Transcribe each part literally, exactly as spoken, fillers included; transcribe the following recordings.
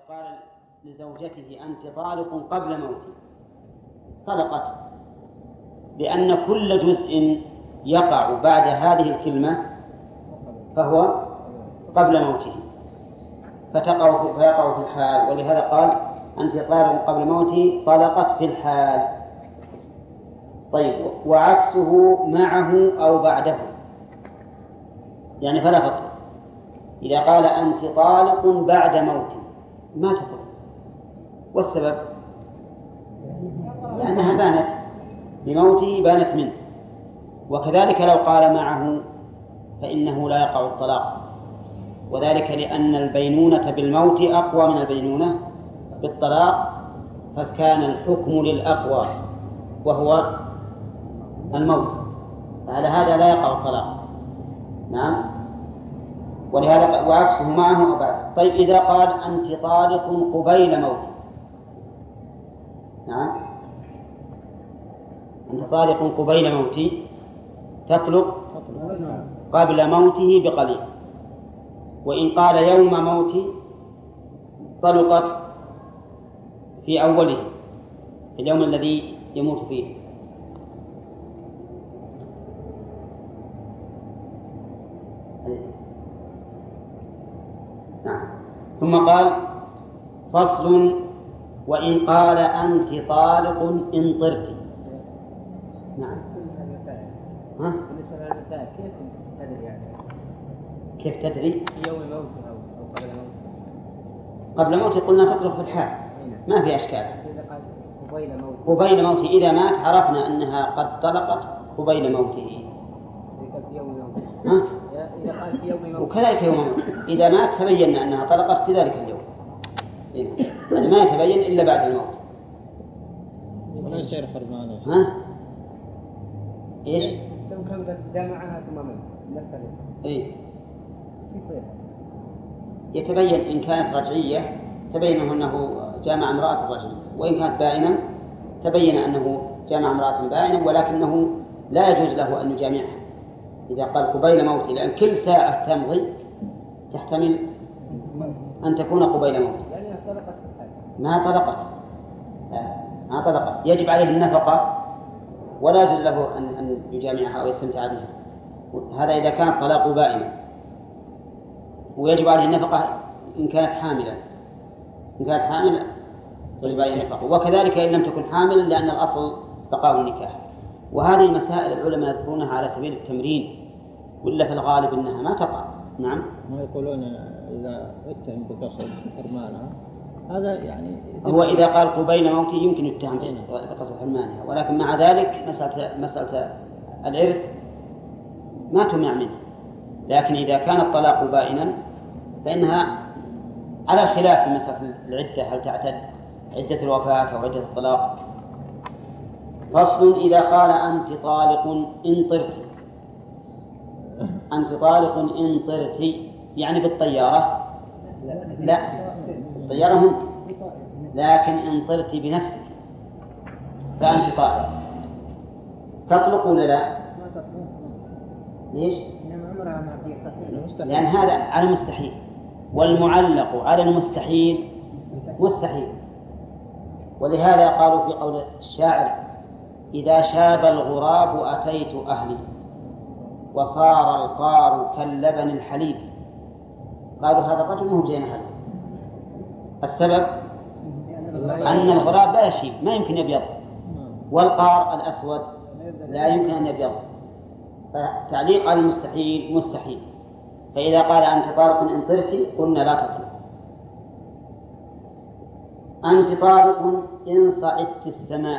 قال لزوجته أنت طالق قبل موتي طلقت، لأن كل جزء يقع بعد هذه الكلمة فهو قبل موته فتقع فيقع في الحال، ولهذا قال أنت طالق قبل موتي طلقت في الحال. طيب، وعكسه معه أو بعده، يعني فلا تطلق. إذا قال أنت طالق بعد موتي ما تطلق، والسبب لأنها بانت بموته، بانت منه. وكذلك لو قال معه فإنه لا يقع الطلاق، وذلك لأن البينونة بالموت أقوى من البينونة بالطلاق، فكان الحكم للأقوى وهو الموت، فعلى هذا لا يقع الطلاق. نعم، ولهذا وعكسه معه أو بعد. طيب، إذا قال أنت طالق قبيل موتي، نعم، أنت طالق قبيل موتي تطلق قبل موته بقليل، وإن قال يوم موتي طلقت في أوله، في اليوم الذي يموت فيه. نعم. ثم قال فصل: وإن قال أنت طالق إن طرت. نعم. ها؟ بالنسبة للنساء كيف تدري يعني؟ كيف تدري؟ يوم موته أو قبل موته. قبل موته قلنا تطلق في الحال، ما في أشكال. إذا قال قبيل موته. قبيل موته إذا مات عرفنا أنها قد طلقت قبيل موته. في يوم موته. ها؟ إذا قال في يوم موته. وكذلك يوم موته إذا مات تبين أنها طلقت في ذلك اليوم، هذا ما يتبين إلا بعد الموت. ولا يصير حرمانه. ها؟ إيش؟ ثم كم جمعها ثم من نفس اليوم. إيه. يصير. يتبين إن كانت رجعية تبين أنه جامع امرأة رجعية، وإن كانت بائنا تبين أنه جامع امرأة بائنا، ولكنه لا يجوز له أن يجامعها إذا قال قبيل موته، لأن كل ساعة تمضي تحتمل أن تكون قبيل موته. يعني طلقت ما طلقت، ما طلقت، يجب عليه النفقة ولا يجوز له أن أن يجامعها أو يستمتع بها. هذا إذا كان طلاق بائنا، ويجب عليه النفقة إن كانت حاملا، إن كانت حاملا يجب عليه النفقة، وكذلك إن لم تكن حاملا، لأن الأصل بقاء النكاح. وهذه مسائل العلماء يذكرونها على سبيل التمرين، ولا في الغالب أنها ما تقع. نعم. ما يقولون إذا اتهم بقصد حرمانها هذا يعني هو إذا قال قبيل موته يمكن يتهم بقصد حرمانها، ولكن مع ذلك مسألة مسألة الإرث ما تمنع منه. لكن إذا كان الطلاق بائنا فإنها على الخلاف في مسألة العدة، هل تعتد عدة الوفاة أو عدة الطلاق. فصل: إذا قال أنت طالق إن طرت. أنت طالق إن طرت يعني بالطيارة؟ لا، الطيارة ممكن، لكن إن طرت بنفسك فأنت طالق. تطلق ولا لا؟ ليش؟ لأن هذا على المستحيل، والمعلق على المستحيل مستحيل. ولهذا قالوا في قول الشاعر: إذا شاب الغراب أتيت أهلي وصار القار كاللبن الحليب. قالوا هذا الرجل مو جاي أهله. السبب أن الغراب لا يشيب، ما يمكن يبيض، والقار الأسود لا يمكن أن يبيض، فتعليق على المستحيل مستحيل. فإذا قال أنت طالق إن طرت قلنا لا تطلق. أنت طالق إن صعدت السماء،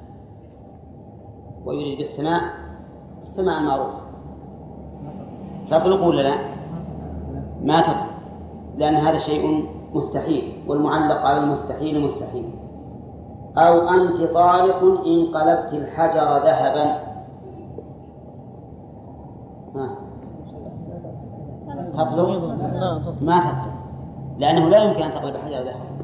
ويريد بالسماء السماء المعروف. تطلق ولا لا؟ ما تطلق، لأن هذا شيء مستحيل، والمعلق على المستحيل مستحيل. أو أنت طالق إن قلبت الحجر ذهبا. تطلق؟ ما تطلق، لأنه لا يمكن أن تقلب الحجر ذهبا.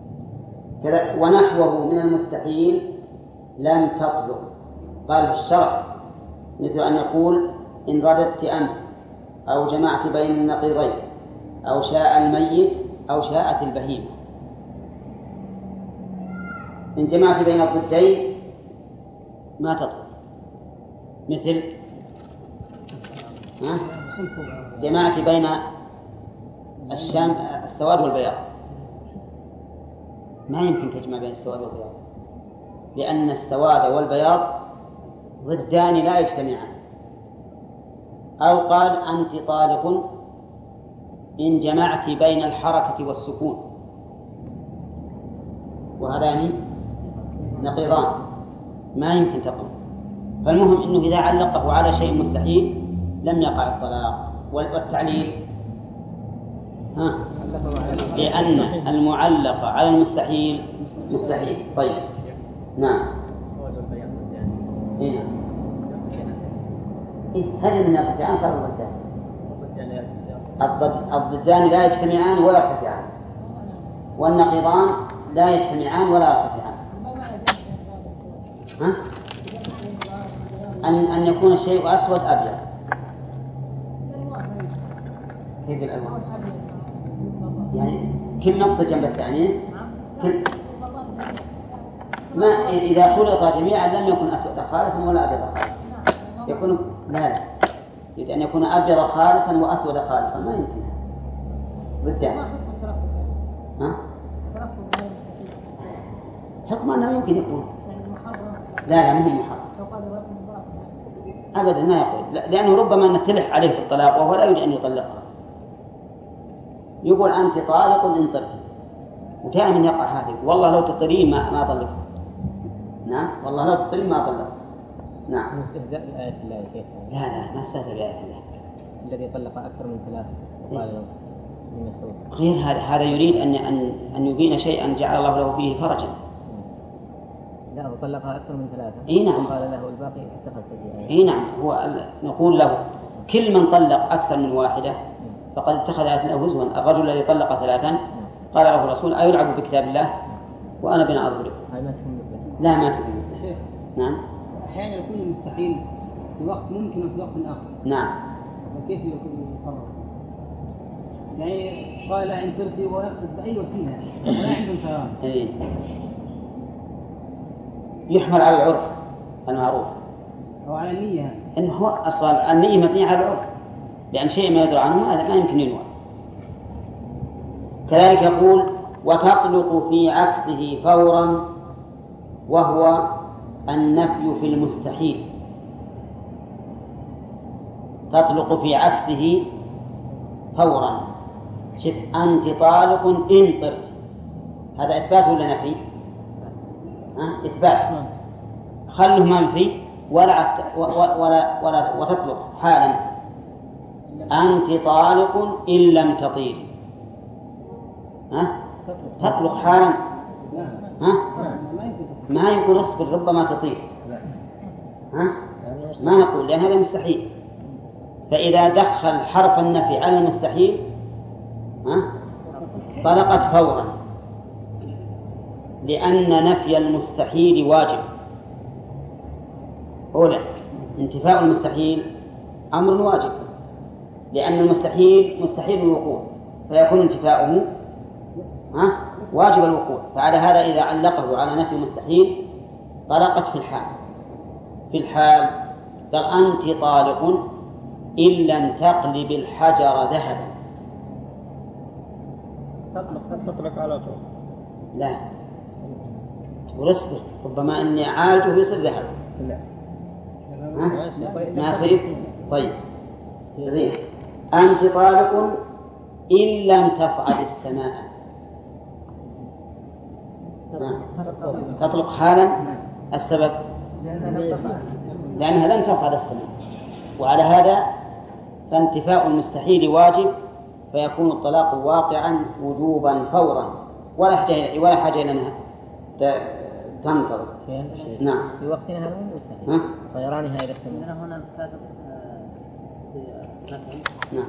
ونحوه من المستحيل لم تطلق. قال في الشرع مثل أن يقول إن رددت أمس، أو جمعت بين النقيضين، أو شاء الميت، أو شاءت البهيمة. إن جمعت بين الضدين ما تطلق، مثل ها؟ جمعت بين الشام السواد والبياض، ما يمكن تجمع بين السواد والبياض، لأن السواد والبياض ضدان لا يجتمعان. أو قال أنت طالق إن جمعت بين الحركة والسكون، وهذان نقيضان ما يمكن تقوم. فالمهم أنه إذا علقه على شيء مستحيل لم يقع الطلاق. والتعليل ها؟ لأن المعلق على المستحيل مستحيل. طيب نعم. إيه؟ إيه؟ هذه النافعان صاروا ضدان. الضدان لا يجتمعان ولا يرتفعان، والنقيضان لا يجتمعان ولا يرتفعان. ها؟ أن أن يكون الشيء أسود أبيض. كيف الألوان؟ يعني كل نقطة جنب الثانية كل ما إذا خلط جميعا لم يكن أسود خالصا ولا أبيض خالصا. يكون لا لا يريد أن يكون أبيض خالصا وأسود خالصا، ما يمكن بالدم. ها؟ حكم أنه يمكن يكون لا لا مهم محرم أبدا ما يقول، لأنه ربما نتلح عليه في الطلاق وهو لا يريد أن يطلقها. يقول أنت طالق إن طلقت، ودائما يقع هذا، والله لو تطلقين ما ما طلقت. نعم والله لو تطلقين ما طلقت. نعم. استهزاء بآيات الله يا شيخ. لا لا ما استهزأ بآيات الله. الذي طلق أكثر من ثلاثة وقال له غير هذا، هذا يريد أن أن أن يبين شيئا جعل الله له فيه فرجا. لا هو طلقها أكثر من ثلاثة. إيه نعم. قال له الباقي اتخذ سبيلا. إيه نعم. هو نقول له كل من طلق أكثر من واحدة فقد اتخذ له هزوا. الرجل الذي طلق ثلاثا قال له الرسول أيلعب بكتاب الله وأنا بين أظهركم. هاي ما تكون مثله. لا ما تكون مثله. نعم. أحيانا يكون المستحيل في وقت ممكن وفي وقت آخر. نعم. وكيف يكون يتصرف؟ يعني قال إن ترضي ويقصد بأي وسيلة ولا عنده انفراد. إيه. يحمل على العرف المعروف أو على النية. إنه هو أصلا النية مبنية على العرف، لأن شيء ما يدرى عنه هذا ما يمكن ينوى. كذلك يقول وتطلق في عكسه فورا، وهو النفي في المستحيل. تطلق في عكسه فورا. شف أنت طالق إن طرت، هذا إثبات ولا نفي؟ أه؟ إثبات. خله منفي ولا ولا ولا وتطلق حالا أنت طالق إن لم تطير. ها؟ تطلق حالا. ها؟ ما يقول اصبر ربما تطير. ها؟ ما نقول لأن هذا مستحيل. فإذا دخل حرف النفي على المستحيل ها؟ طلقت فورا، لأن نفي المستحيل واجب. أولا انتفاء المستحيل أمر واجب، لأن المستحيل مستحيل الوقوع فيكون انتفاؤه ها؟ واجب الوقوع. فعلى هذا إذا علقه على نفي المستحيل طلقت في الحال. في الحال قال أنت طالق إن لم تقلب الحجر ذهبا. تطلق على طول. لا تقول اصبر ربما أني عالجه يصير ذهب. لا ما يصير. طيب زين. أنت طالق إن لم تصعد السماء. تطلق حالا. السبب لأنها لن تصعد السماء، وعلى هذا فانتفاء المستحيل واجب، فيكون الطلاق واقعا وجوبا فورا، ولا حاجة ولا حاجة لنا تنتظر. نعم. في وقتنا هذا مستحيل. طيرانها إلى السماء. هنا كاتب في نفي. نعم.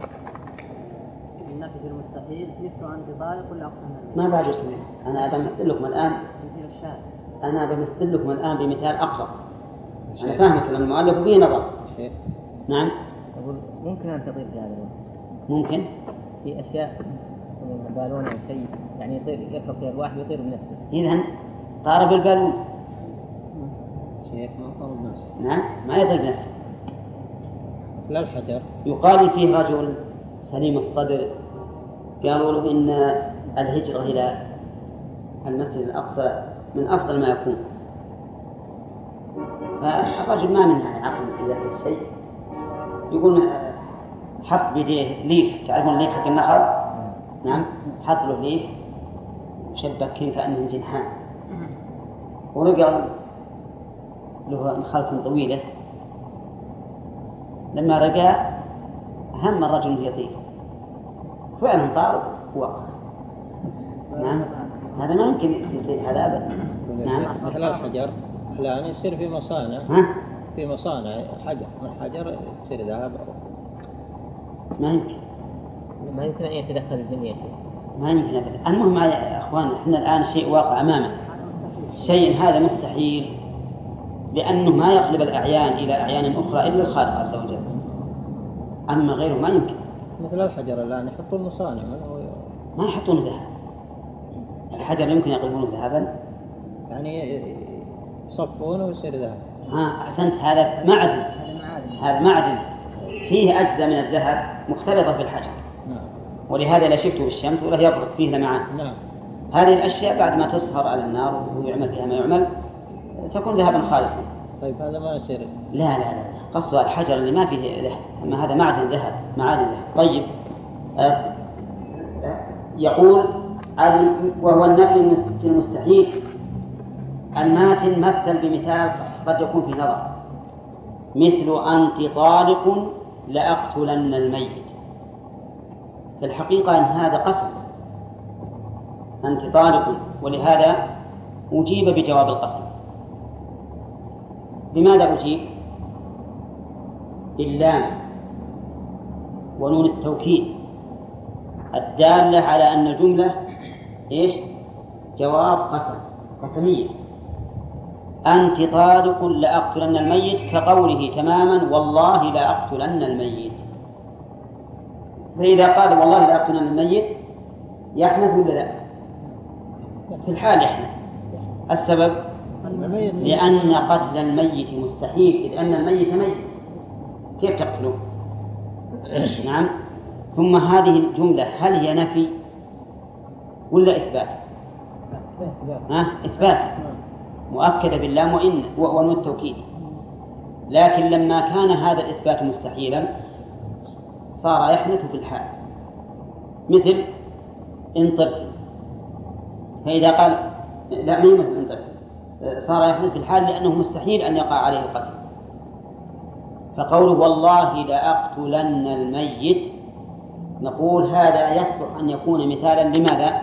النفي في المستحيل مثل أنت طالق ولا أقصى ما بعد اسمه. أنا بمثل لكم الآن. أنا بمثل لكم الآن بمثال أقرب. أنا فاهم كلام المؤلف به نظر. نعم. أقول ممكن أن تطير في هذا الوقت. ممكن. في أشياء يسمونها بالون أو شيء يعني يطير يركب فيها الواحد ويطير بنفسه. إذن ضارب البالون. شيخ ما ضرب نفسه. نعم ما يضرب نفسه. لا الحجر. يقال فيه رجل سليم الصدر قالوا له إن الهجرة إلى المسجد الأقصى من أفضل ما يكون، فالرجل ما منه يعني عقل إلا في الشيء، يقول حط بيديه ليف، تعرفون ليف حق النخل؟ نعم، حط له ليف مشبكين كأنهم جنحان، ورجع له نخلة طويلة. لما رجع هم الرجل أنه يطير، فعلا طار ووقع. نعم هذا ما يمكن يصير هذا أبدا. نعم مثل الحجر الآن يصير في مصانع، ها؟ في مصانع حجر من حجر يصير ذهب. ما يمكن ما يمكن أن يتدخل الجن يا شيخ. ما يمكن أبدا. المهم يا أخوان إحنا الآن شيء واقع أمامنا، شيء هذا مستحيل، لأنه ما يقلب الأعيان إلى أعيان أخرى إلا الخالق عز وجل، أما غيره ما يمكن. مثل الحجر الآن يحطون مصانع ما يحطون ذهب، الحجر يمكن يقلبونه ذهبا، يعني يصفونه ويصير ذهب. ها أحسنت، هذا معدن، هذا معدن فيه أجزاء من الذهب مختلطة في الحجر. نعم. ولهذا لا شفته بالشمس ولا يبرق فيه لمعان. نعم. هذه الأشياء بعد ما تصهر على النار ويعمل فيها ما يعمل تكون ذهبا خالصا. طيب هذا ما يصير. لا لا لا قصده الحجر اللي ما فيه ذهب، أما هذا معدن ذهب، معادن ذهب. طيب آه يقول وهو النفي في المستحيل الماتن مثل بمثال قد يكون في نظر، مثل أنت طالق لأقتلن الميت. في الحقيقة أن هذا قسم، أنت طالق، ولهذا أجيب بجواب القسم. بماذا أجيب؟ باللام ونون التوكيد الدالة على أن الجملة إيش؟ جواب قسم، قسمية. أنت طالق لأقتلن الميت كقوله تماما والله لأقتلن الميت. فإذا قال والله لأقتلن الميت يحنث ولا لا؟ في الحال يحنث. السبب لأن قتل الميت مستحيل، إذ أن الميت ميت كيف تقتله؟ نعم. ثم هذه الجملة هل هي نفي ولا إثبات؟ ها؟ إثبات مؤكدة باللام وإن ونون التوكيد. لكن لما كان هذا الإثبات مستحيلا صار يحدث في الحال، مثل إن طرت، فإذا قال لا ما مثل إن طرت صار يحدث في الحال لأنه مستحيل أن يقع عليه القتل. فقوله والله لأقتلن الميت نقول هذا يصلح أن يكون مثالا لماذا؟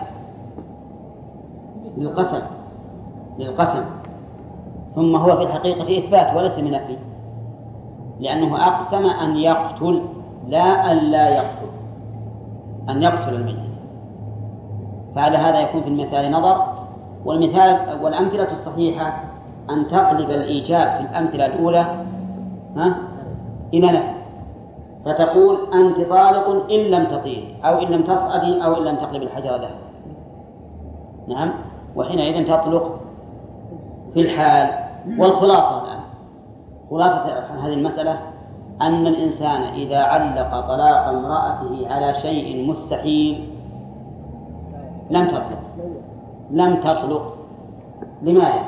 للقسم، للقسم. ثم هو في الحقيقة إثبات وليس من نفي، لأنه أقسم أن يقتل لا أن لا يقتل، أن يقتل الميت. فعلى هذا يكون في المثال نظر. والمثال والأمثلة الصحيحة أن تقلب الإيجاب في الأمثلة الأولى ها إلى نفي، فتقول أنت طالق إن لم تطير أو إن لم تصعدي أو إن لم تقلب الحجر ذهب. نعم. وحينئذ تطلق في الحال. والخلاصة الآن خلاصة هذه المسألة أن الإنسان إذا علق طلاق امرأته على شيء مستحيل لم تطلق، لم تطلق. لماذا؟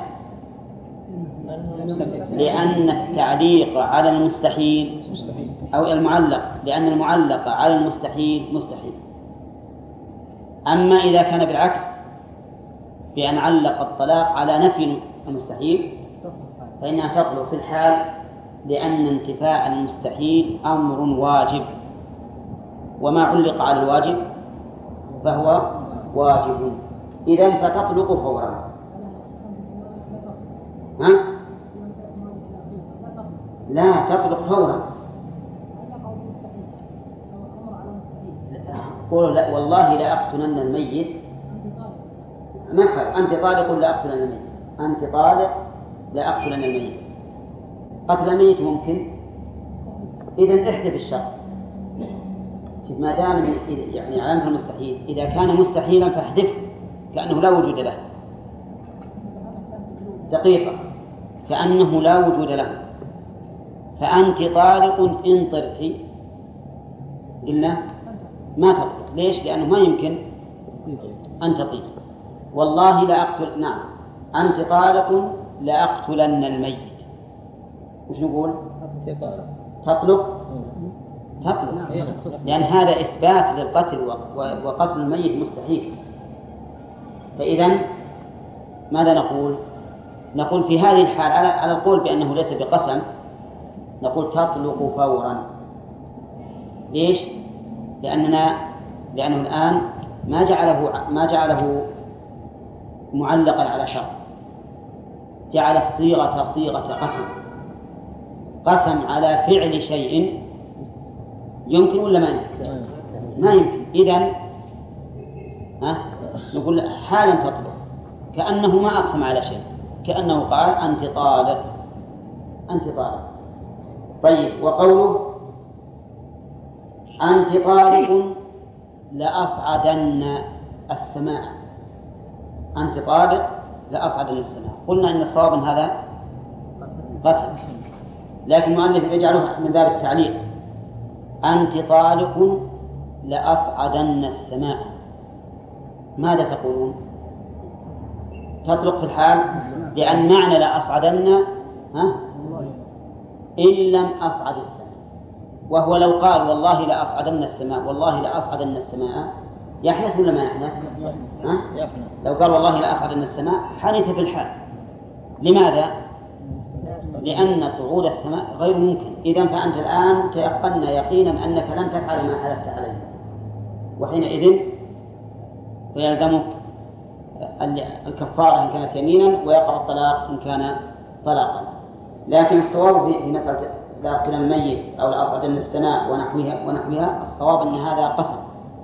لأن التعليق على المستحيل أو المعلق، لأن المعلق على المستحيل مستحيل. أما إذا كان بالعكس بأن علق الطلاق على نفي المستحيل فإنها تطلق في الحال، لأن انتفاء المستحيل أمر واجب، وما علق على الواجب فهو واجب. إذن فتطلق فورا. ها؟ لا تطلق فورا. قولوا لا والله لأقتلن الميت ما فرق. أنت طالق لأقتلن الميت، أنت طالق لأقتلن الميت. قتل الميت ممكن، إذن احذف الشرط. شوف ما دام يعني علامة المستحيل إذا كان مستحيلا فاحذفه كأنه لا وجود له. دقيقة كأنه لا وجود له. فأنت طالق إن طرت، قلنا ما تطلق. ليش؟ لأنه ما يمكن أن تطيق. والله لا أقتل، نعم أنت طالق لأقتلن الميت، وش نقول؟ تطلق تطلق، لأن هذا إثبات للقتل، وقتل الميت مستحيل. فإذن ماذا نقول؟ نقول في هذه الحال على القول بأنه ليس بقسم نقول تطلق فورا. ليش؟ لأننا لأنه الآن ما جعله ما جعله معلقا على شرط، جعل الصيغة صيغة قسم، قسم على فعل شيء يمكن ولا ما يمكن؟ ما يمكن. إذن ها نقول حالا تطلق كأنه ما أقسم على شيء، كأنه قال أنت طالق أنت طالق. طيب، وقوله أنت طالق لأصعدن السماء، أنت طالق لأصعدن السماء، قلنا إن الصواب هذا قسم، لكن المؤلف يجعله من باب التعليق. أنت طالق لأصعدن السماء، ماذا تقولون؟ تطلق في الحال، لأن معنى لأصعدن ها إن لم أصعد السماء، وهو لو قال والله لأصعدن السماء والله لأصعدن السماء يحنث ولا ما يحنث؟ ها؟ لو قال والله لأصعدن السماء حنث في الحال. لماذا؟ لأن صعود السماء غير ممكن. إذن فأنت الآن تيقنا يقينا أنك لن تفعل ما حلفت عليه، وحينئذ فيلزمك الكفارة إن كانت يمينا، ويقع الطلاق إن كان طلاقا. لكن الصواب في مسألة لا أقتل الميت أو لأصعدن السماء ونحوها ونحوها الصواب أن هذا قسم،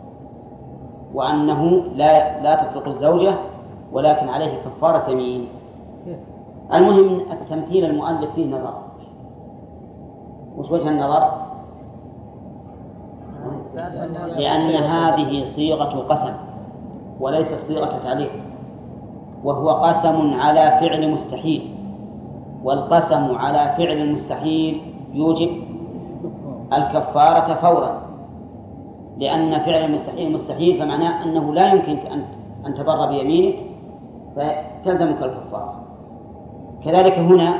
وأنه لا لا تطلق الزوجة، ولكن عليه كفارة يمين. المهم التمثيل المؤلف فيه نظر. وش وجه النظر؟ لأن هذه صيغة قسم وليس صيغة تعليق، وهو قسم على فعل مستحيل، والقسم على فعل مستحيل يوجب الكفارة فورا، لأن فعل المستحيل مستحيل، فمعناه أنه لا يمكنك أن أن تبر بيمينك فتلزمك الكفارة. كذلك هنا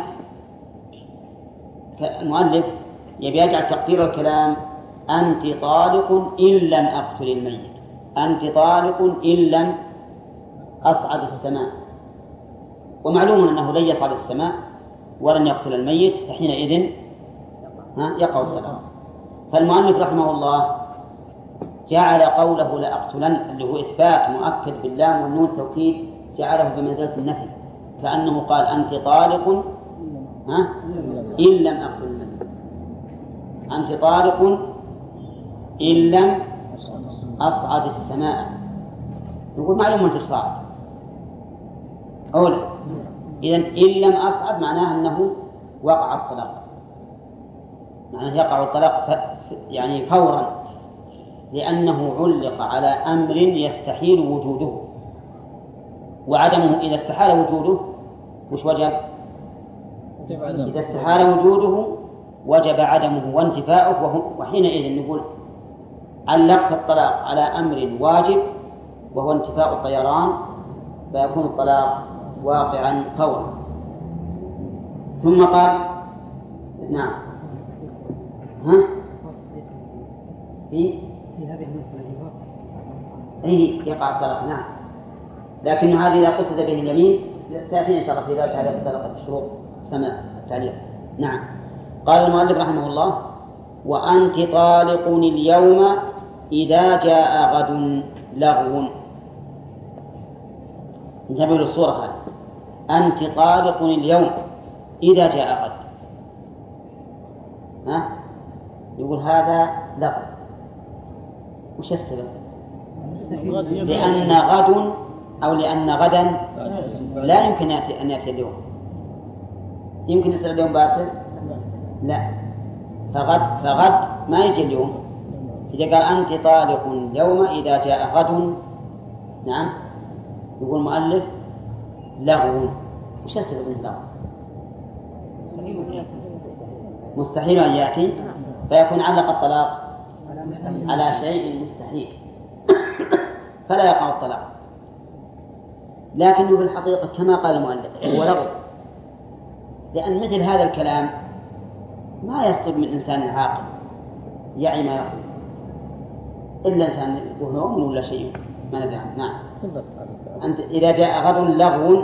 المؤلف يبي يجعل تقدير الكلام أنت طالق إن لم أقتل الميت، أنت طالق إن لم أصعد السماء، ومعلوم أنه لن يصعد السماء ولن يقتل الميت، فحينئذ يقع الطلاق. فالمؤلف رحمه الله جعل قوله لأقتلن اللي هو إثبات مؤكد باللام والنون توكيد، جعله بمنزلة النفي، كأنه قال أنت طالق ها إن لم أقتل الميت، أنت طالق إن لم أصعد السماء. نقول معلوم أنت صاعد أولا، إذن إن لم أصعد معناه أنه وقع الطلاق، معناه يقع الطلاق ف... يعني فورا، لأنه علق على أمر يستحيل وجوده وعدمه. إذا استحال وجوده وش وجب؟ إذا استحال وجوده وجب عدمه وانتفاؤه، وحينئذ نقول علقت الطلاق على أمر واجب وهو انتفاء الطيران، فيكون الطلاق واقعا فورا. ثم قال نعم ها في في هذه المسألة فصل أي يقع الطلاق، نعم، لكن هذه إذا قصد به اليمين سيأتينا إن شاء الله في ذلك على طلاق الشروط سمع التعليق. نعم. قال المؤلف رحمه الله وأنت طالق اليوم إذا جاء غد لغو. انتبهوا للصورة هذه، أنت طالق اليوم إذا جاء غد، ها يقول هذا لغو. وش السبب؟ لأن غد أو لأن غدا لا يمكن أن يأتي اليوم. يمكن يصير اليوم باكر؟ لا، فغد فغد ما يجي اليوم. إذا قال أنت طالق اليوم إذا جاء غد، نعم، يقول المؤلف لغو. وش السبب من اللغو؟ مستحيل أن يأتي فيكون علق الطلاق على شيء مستحيل فلا يقع الطلاق. لكنه في الحقيقة كما قال المؤلف هو لغو، لأن مثل هذا الكلام ما يصدر من إنسان عاقل يعي ما يقول، إلا إنسان يقول نوم ولا شيء ما ندري عنه. نعم. أنت إذا جاء غد لغو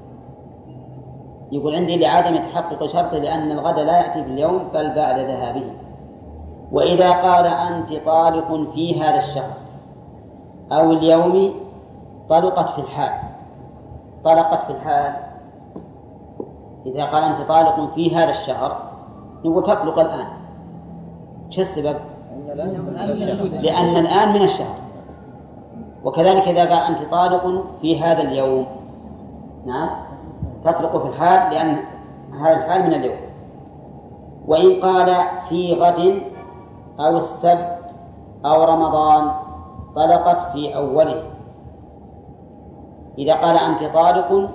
يقول عندي لعدم تحقق شرطه لأن الغد لا يأتي باليوم بل بعد ذهابه. وإذا قال أنت طالق في هذا الشهر أو اليوم طلقت في الحال، طلقت في الحال إذا قال أنت طالق في هذا الشهر نقول تطلق الآن. شو السبب؟ لأن الآن من الشهر. وكذلك إذا قال أنت طالق في هذا اليوم، نعم تطلق في الحال لأن هذا الحال من اليوم. وإن قال في غد أو السبت أو رمضان طلقت في أوله. إذا قال أنت طالق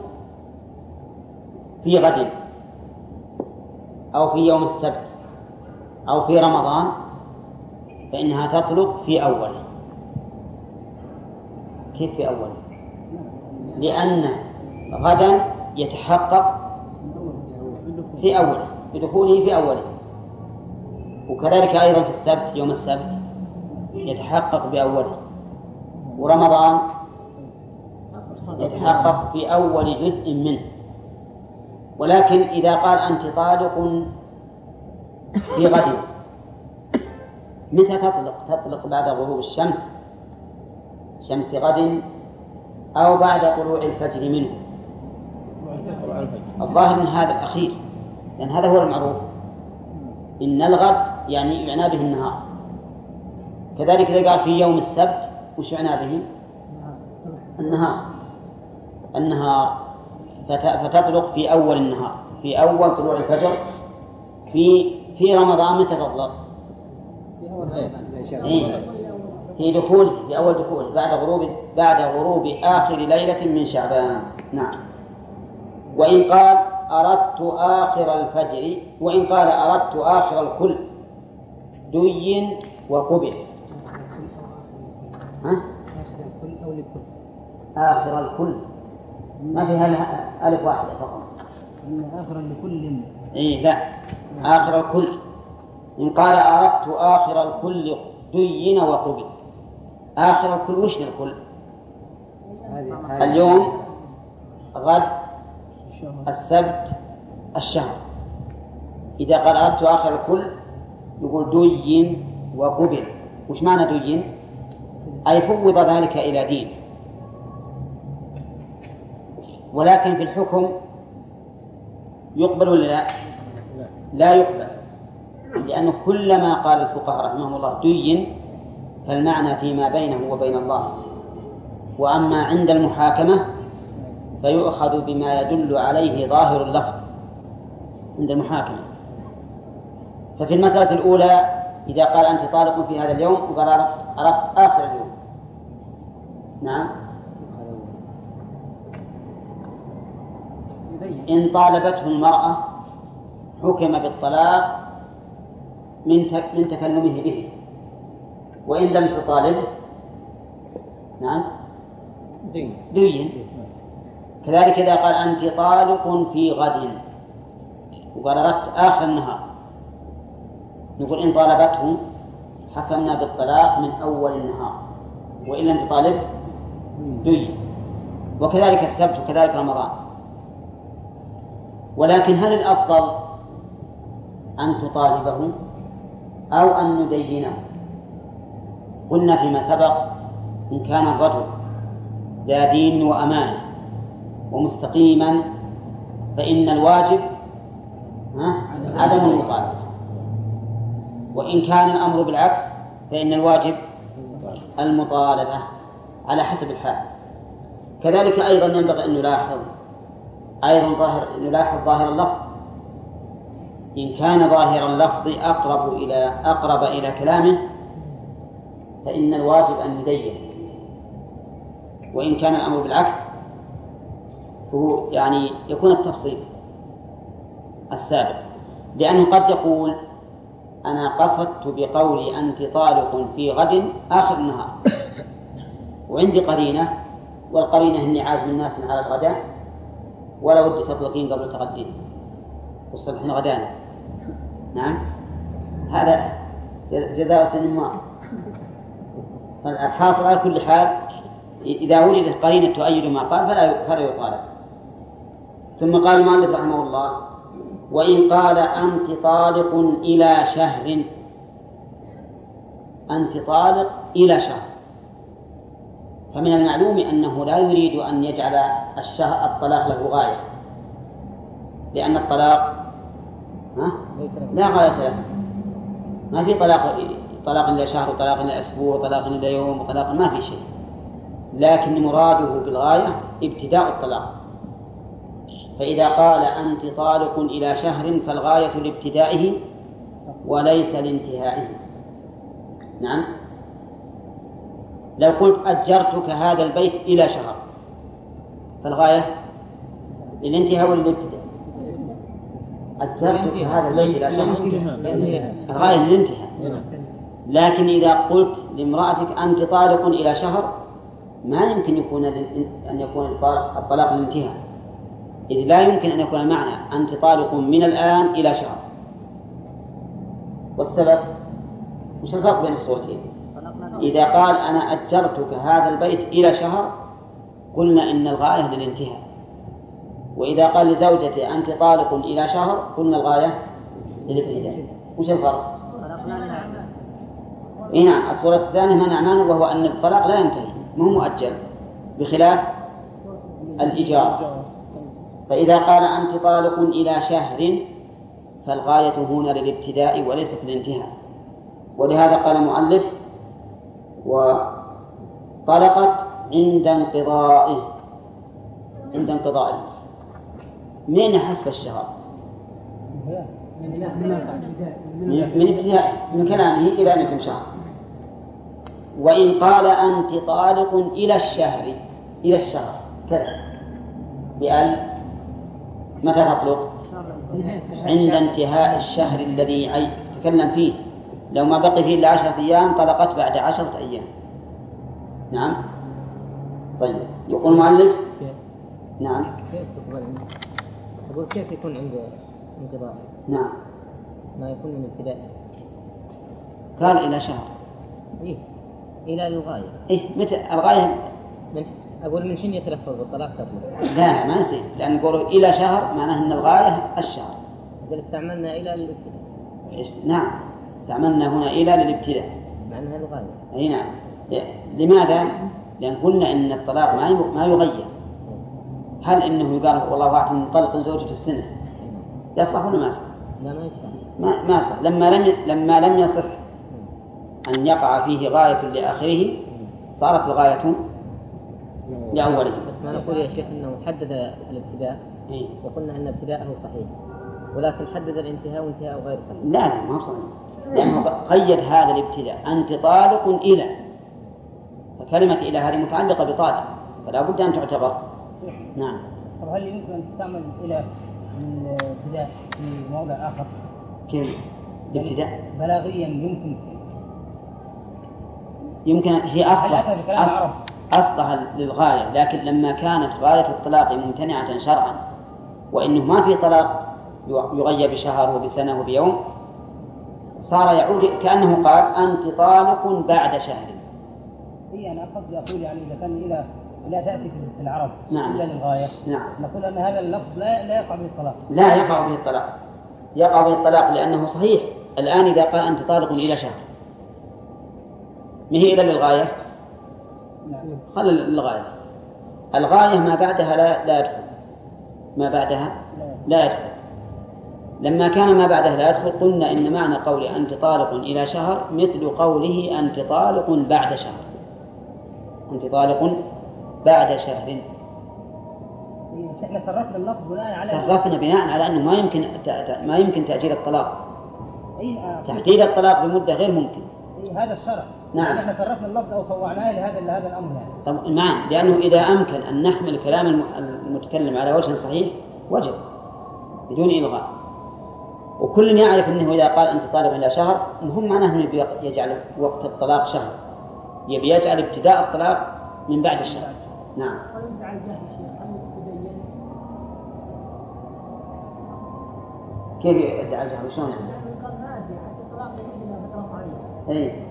في غد أو في يوم السبت أو في رمضان فإنها تطلق في أوله. كيف في أوله؟ لأن غدا يتحقق في أوله بدخوله في أوله، وكذلك أيضا في السبت يوم السبت يتحقق بأوله، ورمضان يتحقق في أول جزء منه. ولكن إذا قال أنت طالق في غد متى تطلق؟ تطلق بعد غروب الشمس شمس غد أو بعد طلوع الفجر منه. الظاهر من هذا الأخير لأن هذا هو المعروف، إن الغد يعني يعنى به النهار. كذلك إذا قال في يوم السبت وش يعنى به؟ النهار النهار فتطلق في أول النهار في أول طلوع الفجر. في في رمضان متى تطلق؟ إيه؟ في دخول في أول دخول بعد غروب بعد غروب آخر ليلة من شعبان. نعم. وإن قال أردت آخر الفجر وإن قال أردت آخر الكل دين وقبل. ها؟ آخر الكل ما فيها ألف واحدة فقط. آخر لكل. إيه لا آخر الكل. إن قال أردت آخر الكل دين وقبل. آخر الكل وش الكل؟ اليوم غد السبت الشهر. إذا قال أردت آخر الكل يقول دين وقبل. وش معنى دين؟ أي فوض ذلك إلى دين. ولكن في الحكم يقبل ولا لا؟ لا يقبل، لأنه كلما قال الفقهاء رحمهم الله دين فالمعنى فيما بينه وبين الله، وأما عند المحاكمة فيؤخذ بما يدل عليه ظاهر اللفظ عند المحاكمة. ففي المسألة الأولى إذا قال أنت طالق في هذا اليوم وقال أردت آخر اليوم، نعم، إن طالبته المرأة حكم بالطلاق من تكلمه به، وإن لم تطالبه نعم دين. كذلك إذا قال أنت طالق في غد وقال أردت آخر النهار نقول إن طالبته حكمنا بالطلاق من أول النهار، وإن لم تطالب دين. وكذلك السبت وكذلك رمضان. ولكن هل الأفضل أن تطالبه أو أن ندينه؟ قلنا فيما سبق إن كان الرجل ذا دين وأمانة ومستقيما فإن الواجب عدم المطالبة، وإن كان الأمر بالعكس فإن الواجب المطالبة على حسب الحال. كذلك أيضا ينبغي أن نلاحظ أيضا ظاهر نلاحظ ظاهر اللفظ. إن كان ظاهر اللفظ أقرب إلى أقرب إلى كلامه فإن الواجب أن يدين، وإن كان الأمر بالعكس فهو يعني يكون التفصيل السابق، لأنه قد يقول أنا قصدت بقولي أنت طالق في غد آخر النهار، وعندي قرينة، والقرينة إني عازم الناس على الغداء ولا ودي تطلقين قبل تغدين والصبحين غدانا. نعم، هذا جزاء سنمار. فالحاصل على كل حال إذا وجدت قرينة تؤيد ما قال فلا فلا يطالب. ثم قال المؤلف رحمه الله: وإن قال أنت طالق إلى شهر، أنت طالق إلى شهر، فمن المعلوم أنه لا يريد أن يجعل الشهر الطلاق له غاية، لأن الطلاق لا غاية له، ما في طلاق طلاق إلى شهر وطلاق إلى أسبوع وطلاق إلى يوم وطلاق، ما في شيء، لكن مراده بالغاية ابتداء الطلاق. فإذا قال أنت طالق إلى شهر فالغاية لابتدائه وليس لانتهائه. نعم، لو قلت أجرتك هذا البيت إلى شهر فالغاية للانتهاء وللابتداء. أجرتك هذا البيت إلى شهر الغاية للانتهاء. لكن إذا قلت لامرأتك أنت طالق إلى شهر ما يمكن يكون أن يكون الطلاق للانتهاء، إذ لا يمكن أن يكون المعنى أنت طالق من الآن إلى شهر. والسبب مش الفرق بين الصورتين؟ إذا قال أنا أجرتك هذا البيت إلى شهر قلنا إن الغاية للانتهاء، وإذا قال لزوجته أنت طالق إلى شهر قلنا الغاية للابتداء. وش الفرق؟ إيه نعم، الصورة الثانية منع مانع، وهو أن الطلاق لا ينتهي، مو مؤجل، بخلاف الإجارة. فإذا قال أنت طالق إلى شهر فالغاية هنا للابتداء وليست للانتهاء. ولهذا قال المؤلف: وطلقت عند انقضائه. عند انقضائه من حسب الشهر؟ من ابتداء من كلامه إلى أن يتم شهر. وإن قال أنت طالق إلى الشهر، إلى الشهر كذا بأل، متى تطلق؟ عند انتهاء الشهر الذي تكلم فيه، لو ما بقي فيه إلا عشرة أيام طلقت بعد عشرة أيام. نعم. طيب، يقول المؤلف نعم، أقول كيف يكون عند انقضاء؟ نعم، ما يكون من ابتداء. قال إلى شهر. إيه، إلى الغاية. إيه، متى الغاية؟ من أقول من حين يتلفظ بالطلاق تطلق. لا ما يصير، لأن يقولوا إلى شهر معناه أن الغاية الشهر. إذا استعملنا إلى الابتداء. نعم، استعملنا هنا إلى للابتداء، معناها الغاية. أي نعم. لماذا؟ لأن قلنا إن الطلاق ما ما يغير. هل إنه يقال والله واحد من طلق زوجته السنة يصلح ولا ما يصلح؟ لا ما يصلح. ما ما يصلح لما لم لما لم يصح أن يقع فيه غاية لآخره صارت الغاية لأوله. بس ما نقول يا شيخ إنه حدد الابتداء إيه؟ وقلنا أن ابتداءه صحيح، ولكن حدد الانتهاء وانتهاءه غير صحيح. لا لا ما هو صحيح، لأنه قيد هذا الابتداء أنت طالق إلى، فكلمة إلى هذه متعلقة بطالق فلا بد أن تعتبر. نعم. طب هل يمكن أن تستعمل إلى من الابتداء في موضع آخر؟ كيف الابتداء؟ بلاغيا يمكن يمكن هي أصلها أصل أصلها للغاية، لكن لما كانت غاية الطلاق ممتنعة شرعا وإنه ما في طلاق يغير بشهر وبسنة وبيوم صار يعود كأنه قال أنت طالق بعد شهر. هي أنا قصدي أقول يعني إذا كان إلى لا تأتي في العرب نعم. إلا للغاية. نعم. نقول أن هذا اللفظ لا لا يقع به الطلاق. لا يقع به الطلاق، يقع به الطلاق لأنه صحيح. الآن إذا قال أنت طالق إلى شهر ما هي إلا للغاية؟ نعم. خلى للغاية. الغاية ما بعدها لا لا يدخل، ما بعدها لا يدخل. لما كان ما بعدها لا يدخل قلنا إن معنى قول أنت طالق إلى شهر مثل قوله أنت طالق بعد شهر. أنت طالق بعد شهر. احنا صرفنا اللفظ بناء على صرفنا بناء على أنه ما يمكن ما يمكن تأجيل الطلاق. أي تحديد الطلاق بمدة غير ممكن. أي هذا الشرع. نعم. يعني احنا صرفنا اللفظ أو طوعناه لهذا لهذا الأمر يعني. طب نعم، لأنه إذا أمكن أن نحمل كلام المتكلم على وجه صحيح وجب بدون إلغاء. وكل يعرف أنه إذا قال أنت طالب إلى شهر مهم معناه أنه يجعل وقت الطلاق شهر، يبي يجعل ابتداء الطلاق من بعد الشهر. نعم. كيف يدعي الجهل وشلون يعني؟ إيه.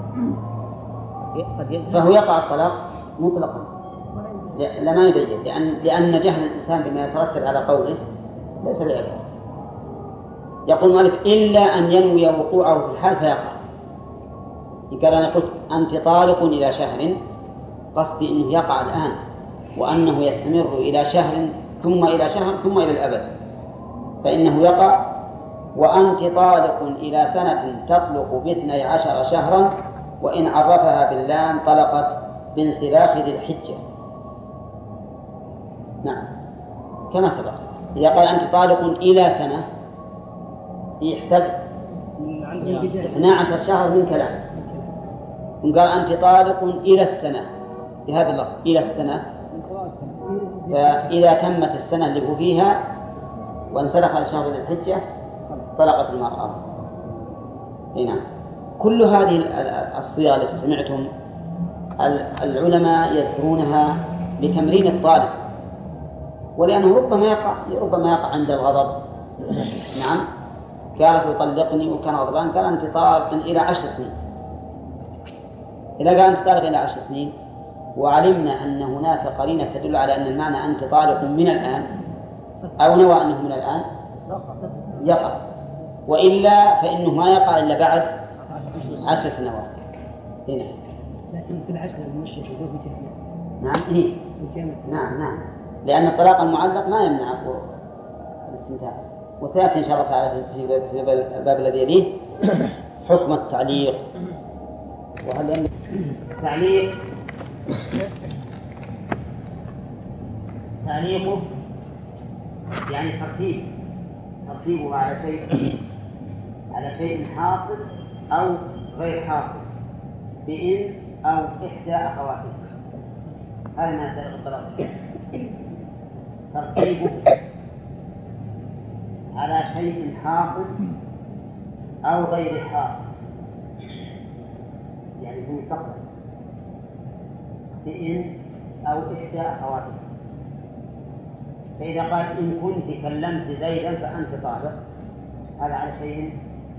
فهو يقع الطلاق مطلقا لا ما يدين، لأن لأن جهل الإنسان بما يترتب على قوله ليس بعذر. يقول مالك إلا أن ينوي وقوعه في الحال فيقع. قال أنا قلت أنت طالق إلى شهر، قصدي أنه يقع الآن وأنه يستمر إلى شهر ثم إلى شهر ثم إلى الأبد، فإنه يقع. وأنت طالق إلى سنة تطلق باثني عشر شهرا وإن عرفها باللام طلقت بانسلاخ ذي الحجة. نعم كما سبق. إذا قال أنت طالق إلى سنة يحسب اثني عشر شهر من كلام. إن قال أنت طالق إلى السنة بهذا اللفظ إلى السنة، فإذا تمت السنة اللي هو فيها وانسلخ شهر ذي الحجة طلقت المرأة. نعم. كل هذه الصيغ التي سمعتم العلماء يذكرونها لتمرين الطالب، ولأنه ربما يقع ربما يقع عند الغضب. نعم. قالت يطلقني وكان غضبان، قال أنت طالق إلى عشر سنين. إذا قال أنت طالق إلى عشر سنين وعلمنا أن هناك قرينة تدل على أن المعنى أنت طالق من الآن أو نوى أنه من الآن يقع، وإلا فإنه ما يقع إلا بعد عشر سنوات. هنا لكن في العشر المشي في جهة. نعم هي نعم نعم لأن الطلاق المعلق ما يمنع الاستمتاع. وسيأتي إن شاء الله تعالى في الباب الذي يليه حكم التعليق. وهل تعليق تعليقه يعني ترتيب ترتيبه على شيء على شيء حاصل أو غير حاصل بإن أو إحدى أخواته. هذا ما يتعلق الطلاق. ترتيبه على شيء حاصل أو غير حاصل، يعني في المستقبل بإن أو إحدى أخواته. فإذا قال إن كنت كلمت زيدا فأنت طالق، هذا على شيء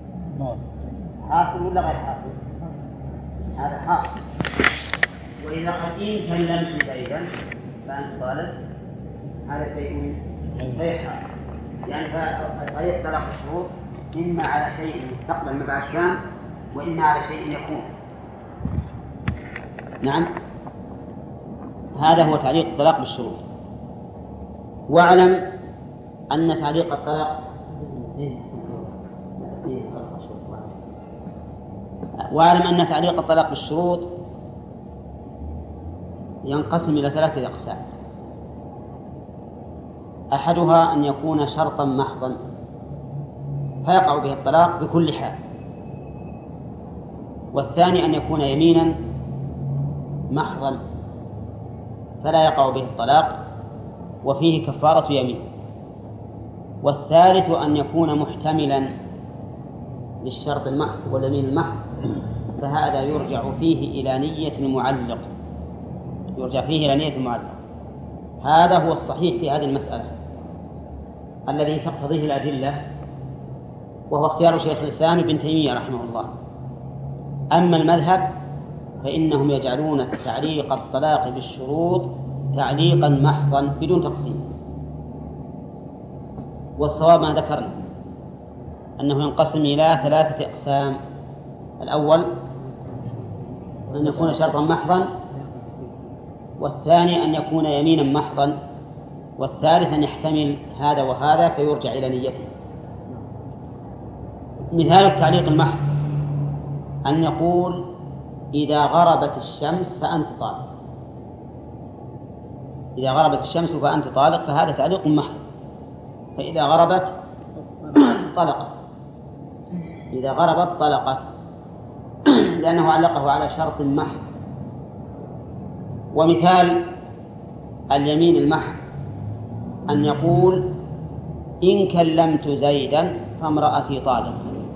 حاصل ولا غير حاصل؟ هذا حاصل. وإذا قال إن كلمت زيدا فأنت طالق، هذا شيء غير حاصل. يعني فغير طلاق الشروط إما على شيء مستقبل ما بعد كان، وإما على شيء يكون. نعم هذا هو تعليق الطلاق بالشروط. واعلم أن تعليق الطلاق واعلم أن تعليق الطلاق بالشروط ينقسم إلى ثلاثة أقسام. أحدها أن يكون شرطا محضا فيقع به الطلاق بكل حال، والثاني أن يكون يمينا محضا فلا يقع به الطلاق وفيه كفارة يمين، والثالث أن يكون محتملا للشرط المحض واليمين المحض، فهذا يرجع فيه إلى نية المعلق يرجع فيه إلى نية المعلق. هذا هو الصحيح في هذه المسألة الذي تقتضيه الأدلة، وهو اختيار شيخ الإسلام ابن تيمية رحمه الله. أما المذهب فإنهم يجعلون تعليق الطلاق بالشروط تعليقا محضا بدون تقسيم. والصواب ما ذكرنا أنه ينقسم إلى ثلاثة أقسام. الأول أن يكون شرطا محضا، والثاني أن يكون يمينا محضا، والثالث أن يحتمل هذا وهذا فيرجع إلى نيته. مثال التعليق المحض أن يقول إذا غربت الشمس فأنت طالق. إذا غربت الشمس فأنت طالق، فهذا تعليق محض. فإذا غربت طلقت، إذا غربت طلقت، لأنه علقه على شرط محض. ومثال اليمين المحض أن يقول إن كلمت زيدا فامرأتي طالق،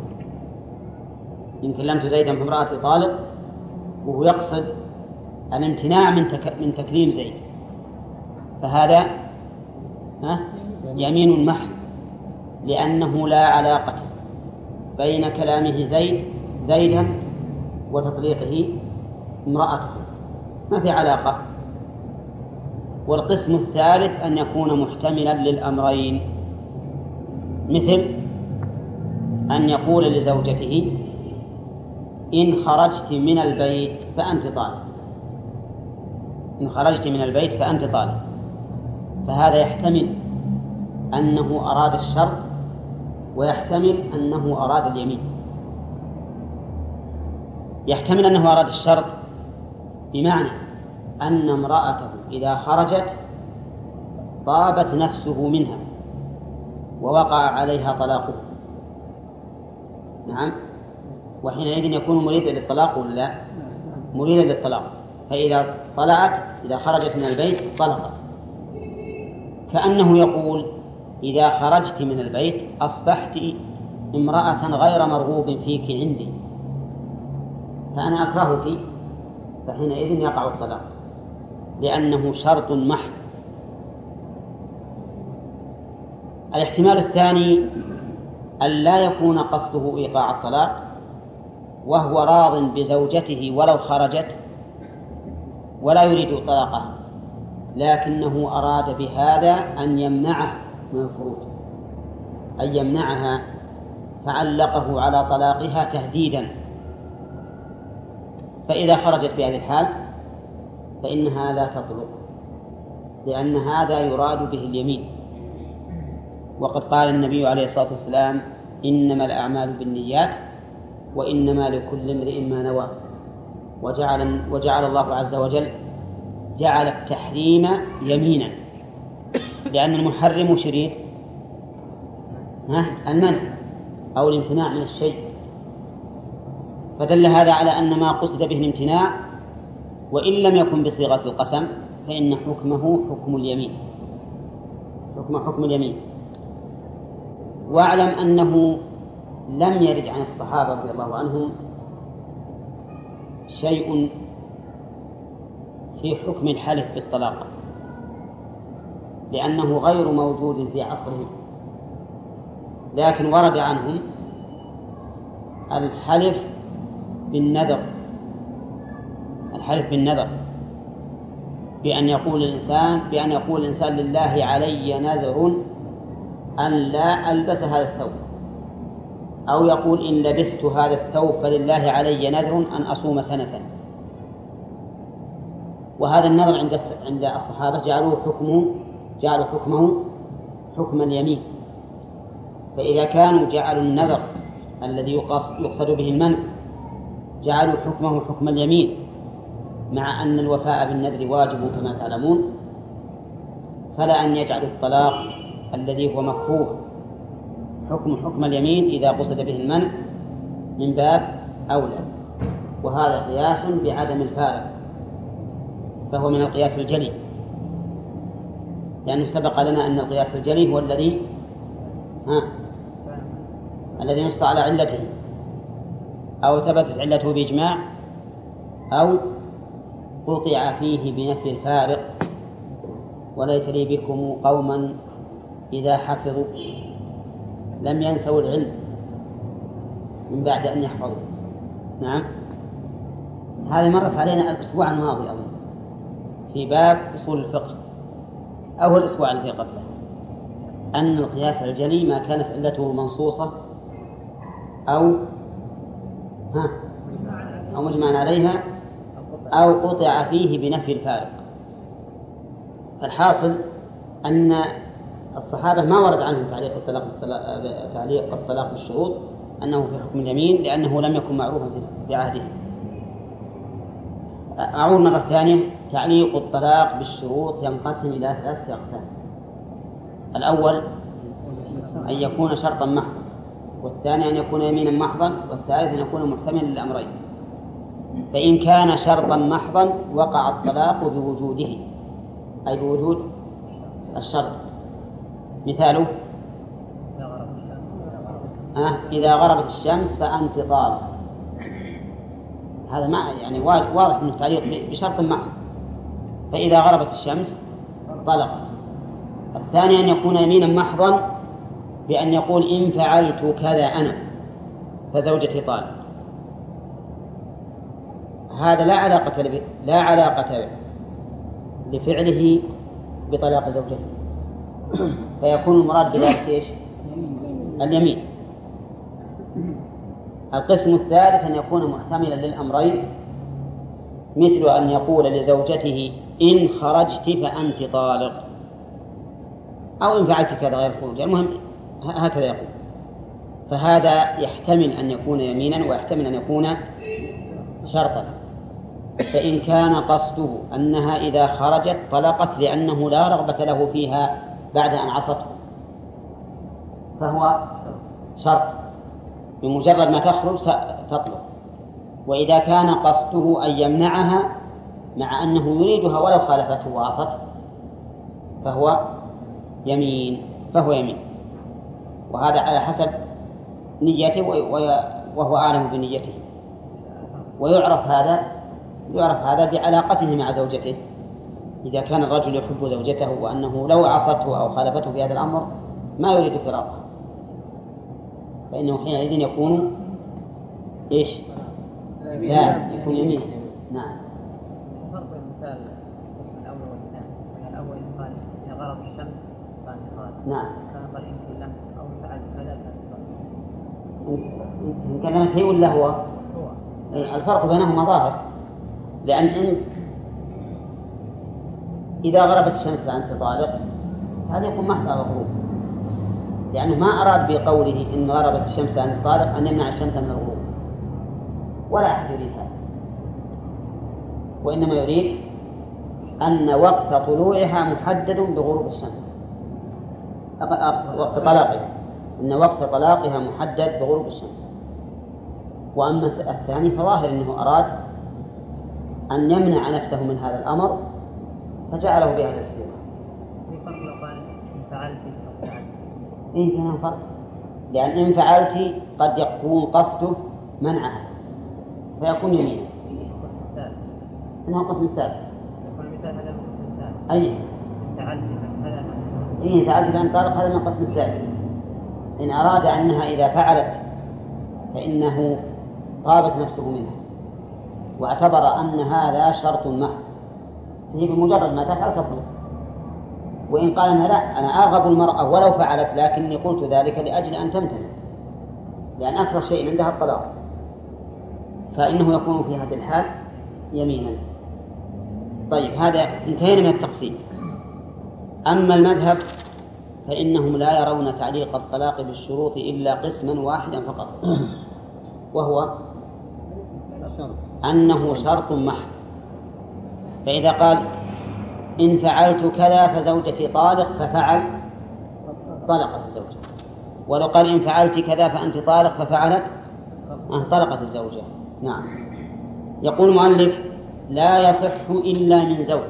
إن كلمت زيدا فامرأتي طالق، وهو يقصد الامتناع من من تكليم زيد، فهذا ها يمين محض، لأنه لا علاقة بين كلامه زيد زيدا وتطليقه امرأته، ما في علاقة. والقسم الثالث أن يكون محتملا للأمرين، مثل أن يقول لزوجته إن خرجت من البيت فأنت طالق، إن خرجت من البيت فأنت طالق، فهذا يحتمل أنه أراد الشرط ويحتمل أنه أراد اليمين. يحتمل أنه أراد الشرط بمعنى أن امرأته إذا خرجت طابت نفسه منها ووقع عليها طلاقه، نعم، وحينئذ يكون مريدا للطلاق ولا لا؟ مريدا للطلاق، فإذا طلعت إذا خرجت من البيت طلقت، كأنه يقول إذا خرجت من البيت أصبحت امرأة غير مرغوب فيك عندي، فأنا أكرهك، فحينئذ يقع الطلاق لأنه شرط محض. الاحتمال الثاني أن لا يكون قصده إيقاع الطلاق وهو راض بزوجته ولو خرجت ولا يريد طلاقها، لكنه أراد بهذا أن يمنعه من الخروج، أن يمنعها، فعلقه على طلاقها تهديدا. فإذا خرجت بهذه الحال فإنها لا تطلق، لأن هذا يراد به اليمين. وقد قال النبي عليه الصلاة والسلام إنما الأعمال بالنيات وإنما لكل امرئ ما نوى، وجعل, وجعل الله عز وجل جعل التحريم يمينا، لأن المحرم شريط المنع أو الامتناع من الشيء، فدل هذا على أن ما قصد به الامتناع وإن لم يكن بصيغة القسم فإن حكمه حكم اليمين، حكم حكم اليمين. واعلم أنه لم يرد عن الصحابة رضي الله عنهم شيء في حكم الحلف بالطلاق، لأنه غير موجود في عصرهم، لكن ورد عنهم الحلف بالنذر، الحلف بالنذر بأن يقول الإنسان بأن يقول الإنسان لله علي نذر أن لا ألبس هذا الثوب، أو يقول إن لبست هذا الثوب فلله علي نذر أن أصوم سنة. وهذا النذر عند عند الصحابة جعلوه حكمه جعلوا حكمه حكم اليمين. فإذا كانوا جعلوا النذر الذي يقصد به المنع جعلوا حكمه حكم اليمين، مع أن الوفاء بالنذر واجب كما تعلمون، فلا أن يجعلوا الطلاق الذي هو مكروه حكم حكم اليمين إذا قصد به المنع من باب أولى. وهذا قياس بعدم الفارق، فهو من القياس الجلي، لأنه سبق لنا أن القياس الجلي هو الذي ها الذي نص على علته أو ثبتت علته بإجماع أو قطع فيه بنفي الفارق. وليت لي بكم قوما إذا حفظوا لم ينسوا العلم من بعد أن يحفظوا. نعم، هذه مرت علينا الأسبوع الماضي أظن في باب أصول الفقه أو الأسبوع الذي قبله، أن القياس الجلي ما كانت علته منصوصة أو ها أو مجمع عليها أو قطع فيه بنفي الفارق. الحاصل أن الصحابة ما ورد عنهم تعليق الطلاق تعليق الطلاق بالشروط أنه في حكم اليمين، لأنه لم يكن معروفا في عهدهم. أعود مرة ثانية، تعليق الطلاق بالشروط ينقسم إلى ثلاثة أقسام. الأول أن يكون شرطا محضا، والثاني أن يكون يمينا محضا، والثالث أن يكون محتملا للأمرين. فإن كان شرطا محضا وقع الطلاق بوجوده، أي بوجود الشرط، مثاله آه إذا غربت الشمس فأنت طالق. هذا ما يعني واضح أنه تعليق بشرط محض، فإذا غربت الشمس طلقت. الثاني أن يكون يمينا محضا بأن يقول إن فعلت كذا أنا فزوجتي طالق. هذا لا علاقة ل... لا علاقة لفعله بطلاق زوجته، فيكون المراد بذلك إيش؟ اليمين. القسم الثالث أن يكون محتملا للأمرين، مثل أن يقول لزوجته إن خرجت فأنت طالق، أو إن فعلت كذا غير خروج، المهم هكذا يقول. فهذا يحتمل أن يكون يمينا ويحتمل أن يكون شرطا. فإن كان قصده أنها إذا خرجت طلقت لأنه لا رغبة له فيها بعد أن عصته فهو شرط، بمجرد ما تخرج تطلق. وإذا كان قصده أن يمنعها مع أنه يريدها ولو خالفته وعصته فهو يمين فهو يمين وهذا على حسب نيته وهو أعلم بنيته. ويعرف هذا يعرف هذا بعلاقته مع زوجته. إذا كان الرجل يحب زوجته وأنه لو عصته أو خالفته في هذا الأمر ما يريد فراقها فإنه حينئذ يكون إيش؟ لا يكون يمين. نعم. فرق المثال القسم الأول والثاني. الأول قال إذا غرب الشمس فأنت طالق. نعم. كان قال إن كلمت أو فعلت كذا فأنت طالق. إن كلمت هي ولا هو؟ هو. الفرق بينهما ظاهر، لأن إن إذا غربت الشمس فأنت طالق تعليق محض على الغروب، لأنه ما أراد بقوله إن غربت الشمس فأنت طالق أن يمنع الشمس من الغروب، ولا أحد يريد هذا، وإنما يريد أن وقت طلوعها محدد بغروب الشمس، وقت طلاقها إن وقت طلاقها محدد بغروب الشمس. وأما الثاني فظاهر أنه أراد أن يمنع نفسه من هذا الأمر فجعله بهذا الصيغة. في فرق لو قال إن فعلت أو فعلت. إيه كان فرق، لأن إن فعلت قد يكون قصده منعها فيكون يمينا. القسم الثالث. إنه القسم الثالث. يكون مثال هذا القسم الثالث. أي. إن فعلت هذا من. إيه فعلت بأن طالق هذا من القسم الثالث. إن أراد أنها إذا فعلت فإنه طابت نفسه منها واعتبر أن هذا شرط محض، هي بمجرد ما تفعل تطلق. وإن قال أنها لا أنا أرغب المرأة ولو فعلت لكني قلت ذلك لأجل أن تمتنع لأن أكثر شيء عندها الطلاق، فإنه يكون في هذه الحال يمينا. طيب هذا انتهينا من التقسيم. أما المذهب فإنهم لا يرون تعليق الطلاق بالشروط إلا قسما واحدا فقط، وهو أنه شرط محض. فإذا قال إن فعلت كذا فزوجتي طالق ففعل طلقت الزوجة، ولو قال إن فعلت كذا فأنت طالق ففعلت طلقت الزوجة. نعم. يقول المؤلف لا يصح إلا من زوج،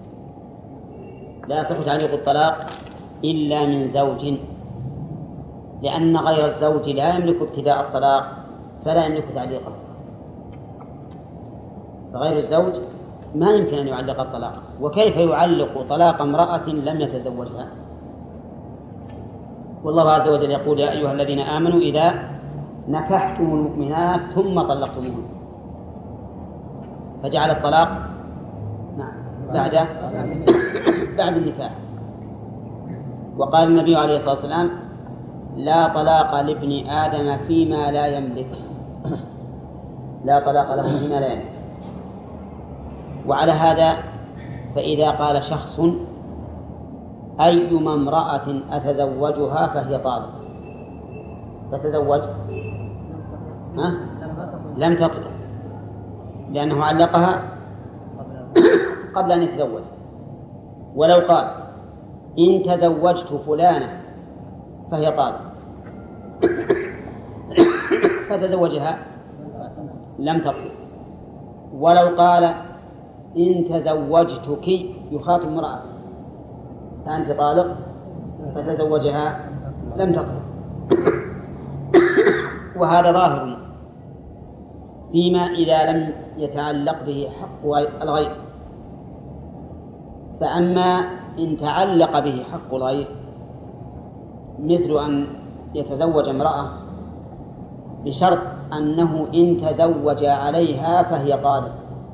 لا يصح تعليق الطلاق إلا من زوج، لأن غير الزوج لا يملك ابتداء الطلاق فلا يملك تعليقه، فغير الزوج ما يمكن أن يعلق الطلاق. وكيف يعلق طلاق امرأة لم يتزوجها؟ والله عز وجل يقول يا أيها الذين آمنوا إذا نكحتم المؤمنات ثم طلقتموهن، فجعل الطلاق نعم بعد بعد النكاح. وقال النبي عليه الصلاة والسلام لا طلاق لابن آدم فيما لا يملك، لا طلاق له فيما لا يملك. وعلى هذا فإذا قال شخص أيما امرأة أتزوجها فهي طالق فتزوج ها؟ لم تطلق لأنه علقها قبل أن يتزوج. ولو قال إن تزوجت فلانة فهي طالق فتزوجها لم تطلق. ولو قال إن تزوجتك يخاطب امرأة فأنت طالق فتزوجها لم تطلق. وهذا ظاهر فيما إذا لم يتعلق به حق الغير. فأما إن تعلق به حق الغير مثل أن يتزوج امرأة بشرط أنه إن تزوج عليها فهي طالق،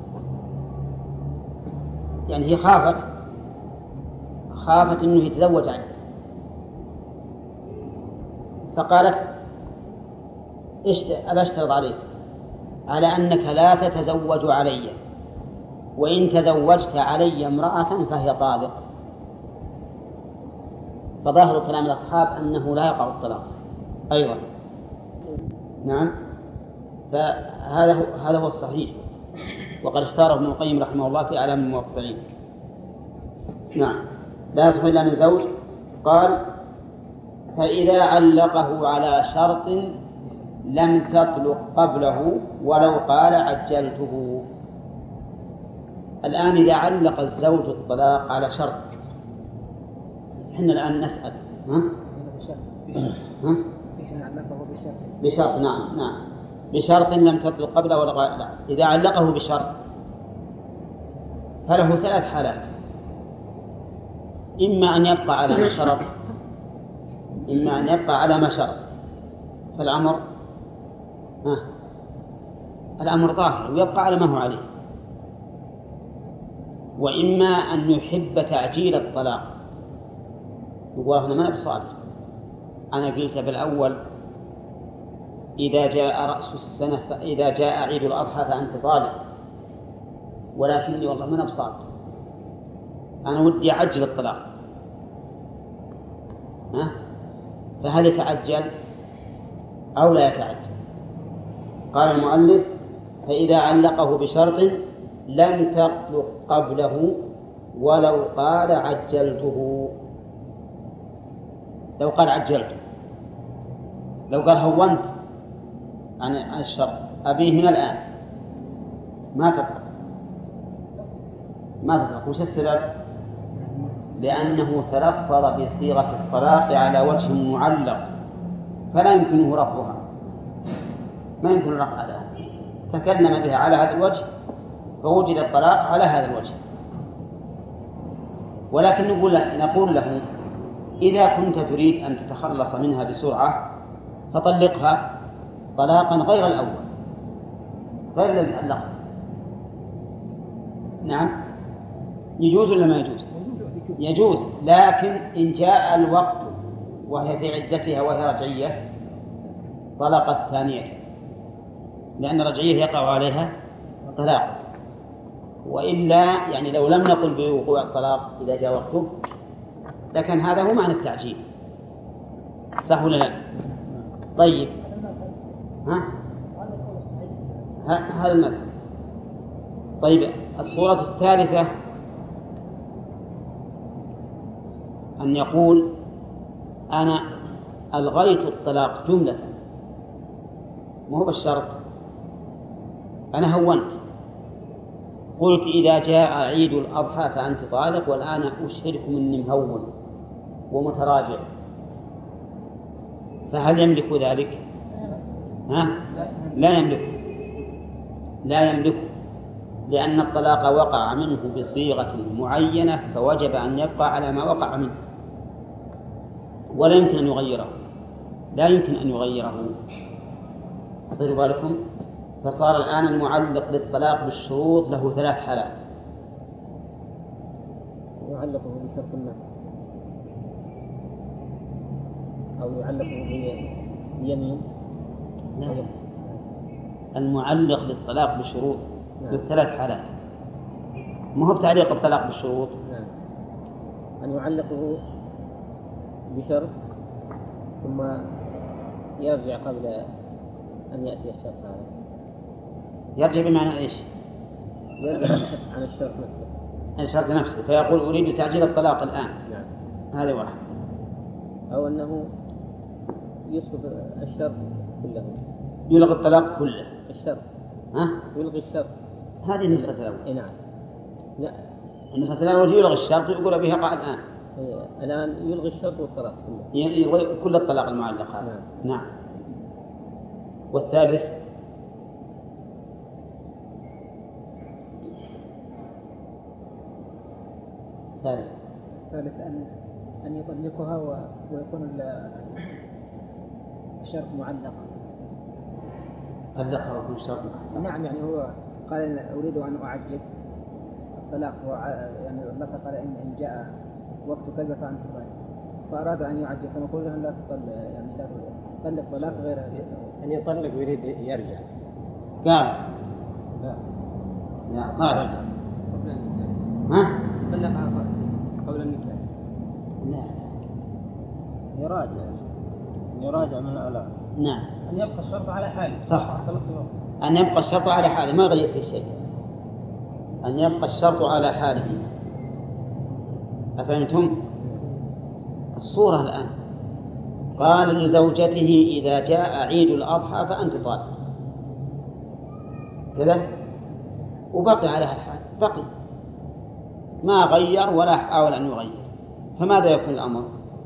يعني هي خافت خافت أنه يتزوج عليها فقالت أبا اشترط عليك على أنك لا تتزوج علي، وإن تزوجت علي امرأة فهي طالق. فظاهر كلام الأصحاب أنه لا يقع الطلاق أيضا. نعم، فهذا هو هذا هو الصحيح، وقد اختاره ابن القيم رحمه الله في أعلام الموقعين. نعم، لا يصح إلا من زوج. قال فإذا علقه على شرط لم تطلق قبله ولو قال عجلته. الآن إذا علق الزوج الطلاق على شرط، إحنا الآن نسأل ها؟ ها؟ بشرط. نعم نعم بشرط لم تطلق قبله ولا قال لا. إذا علقه بشرط فله ثلاث حالات: إما أن يبقى على ما شرط، إما أن يبقى على ما شرط، فالأمر ها الأمر ظاهر ويبقى على ما هو عليه، وإما أن يحب تعجيل الطلاق، يقول هنا ما بصادق، أنا قلت بالأول إذا جاء رأس السنة فإذا جاء عيد الأضحى فأنت طالق، ولكني والله ما بصادق، أنا ودي أعجل الطلاق. ها؟ فهل يتعجل أو لا يتعجل؟ قال المؤلف فإذا علقه بشرط لم تطلق قبله ولو قال عجلته. لو قال عجلته، لو قال هونت عن الشرط أبيه من الآن، ما تطلق ما تطلق. وش السبب؟ لأنه تلفظ بصيغة الطلاق على وجه معلق فلا يمكنه رفعها، ما يمكن رفع لها، تكلم بها على هذا الوجه فوجد الطلاق على هذا الوجه. ولكن نقول له, نقول له إذا كنت تريد أن تتخلص منها بسرعة فطلقها طلاقا غير الأول، غير الذي علقت. نعم، يجوز ولا ما يجوز؟ يجوز، لكن إن جاء الوقت وهي في عدتها وهي رجعية طلقت ثانية، لأن الرجعية يقع عليها طلاق. وإلا يعني لو لم نقل بوقوع الطلاق إذا جاء وقته لكن هذا هو معنى التعجيل، صح ولا لا؟ طيب، ها هذا المذهب. طيب، الصورة الثالثة أن يقول أنا ألغيت الطلاق جملة، مو بالشرط، أنا هونت، قلت إذا جاء عيد الأضحى فأنت طالق، والآن أشهدكم أني مهون ومتراجع، فهل يملك ذلك؟ ها؟ لا يملك، لا يملك، لأن الطلاق وقع منه بصيغة معينة فوجب أن يبقى على ما وقع منه ولا يمكن أن يغيره، لا يمكن أن يغيره. خذوا بالكم، فصار الآن المعلق للطلاق بالشروط له ثلاث حالات: يعلقه بشرط ما، أو يعلقه بيمين. نعم، المعلق للطلاق بشروط له ثلاث حالات، ما هو بتعليق الطلاق بالشروط. نعم، أن يعلقه بشرط ثم يرجع قبل أن يأتي الشرط هذا. يرجع بمعنى إيش؟ يرجع عن الشرط نفسه، عن الشرط نفسه، فيقول أريد تعجيل الطلاق الآن. نعم، هذا واحد. أو أنه يسقط الشرط كله، يلغي الطلاق كله. الشرط ها؟ يلغي الشرط. هذه النسخة الأولى. إيه نعم. لا، النسخة الأولى يلغي الشرط ويقول بها قال الآن. الآن يلغي الشرط والطلاق كله. يلغي كل الطلاق المعلق هذا. نعم. نعم. والثالث ثالث الثالث أن أن يطلقها ويكون الشرط معلق. طلقها ويكون الشرط معلق. نعم، يعني هو قال أريد أن أعجل الطلاق، يعني لك قال إن جاء وقت كذا فأنت طالق، فأراد أن يعجل فنقول له لا تطلق، يعني لا تطلق طلاق غير أن يطلق ويريد يرجع. قال لا لا قال قبل النكاح. ها؟ طلقها قبل النكاح. لا يراجع يراجع من الآن. نعم. أن يبقى الشرط على حاله. صح. أن يبقى الشرط على حاله ما يغير فيه شيء. أن يبقى الشرط على حاله. أفهمتم؟ الصورة الآن قال لزوجته إذا جاء عيد الأضحى فأنت طالق كذا، وبقي عليها الحال، بقي ما غير ولا حاول أن يغير، فماذا يكون الأمر؟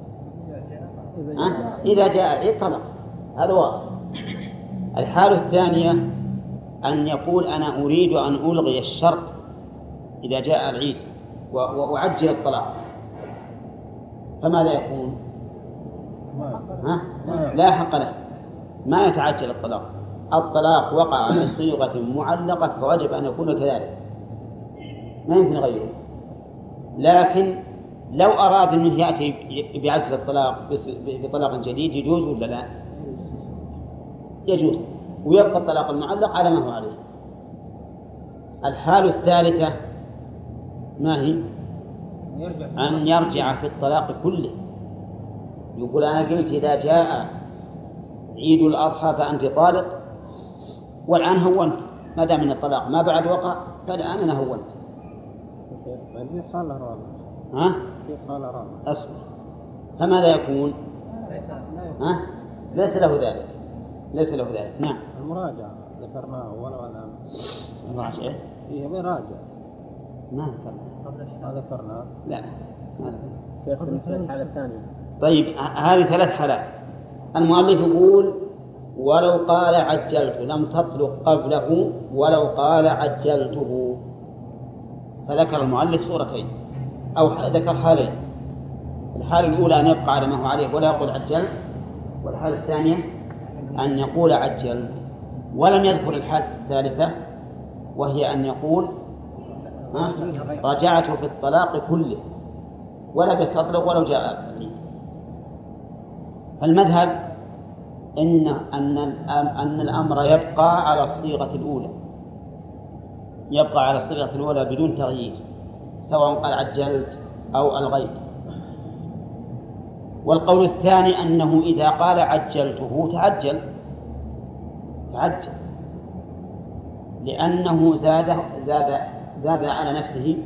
أه؟ إذا جاء عيد طلق، هذا واضح. الحالة الثانية أن يقول أنا أريد أن ألغي الشرط إذا جاء العيد وأعجل الطلاق، فماذا يكون؟ ها؟ لا حق له، ما يتعجل الطلاق. الطلاق وقع بصيغة معلقة فوجب أن يكون كذلك، ما يمكن غيره. لكن لو أراد أنه يأتي بعجل الطلاق بطلاق جديد يجوز ولا لا؟ يجوز، ويبقى الطلاق المعلق على ما هو عليه. الحالة الثالثة ما هي؟ أن يرجع في الطلاق كله. يقول أنا قلت إذا جاء عيد الأضحى فأنت طالق، والآن هونت، ما دام من الطلاق ما بعد وقع فالآن أنا هونت. في حالة رابعة. ها؟ في حالة رابعة. أصبر. فماذا يكون؟ ها؟ ليس له ذلك، ليس له ذلك. نعم. المراجعة ذكرناه ولا ولا المراجعة فيه بيراجع ما ذكرناه. ما ذكرناه. لا ما شيخ بالنسبة للحالة الثانية. طيب هذه ثلاث حالات. المؤلف يقول ولو قال عجلت لم تطلق قبله ولو قال عجلته، فذكر المؤلف صورتين أو ذكر حالين. الحالة الأولى أن يبقى على ما هو عليه ولا يقول عجلت، والحالة الثانية أن يقول عجلت، ولم يذكر الحالة الثالثة وهي أن يقول رجعت في الطلاق كله ولا بتطلق ولو جاء. فالمذهب إن أن أن الأمر يبقى على الصيغة الأولى، يبقى على الصيغة الأولى بدون تغيير، سواء قال عجلت أو ألغيت. والقول الثاني أنه إذا قال عجلته تعجل تعجل لأنه زاد زاد زاد على نفسه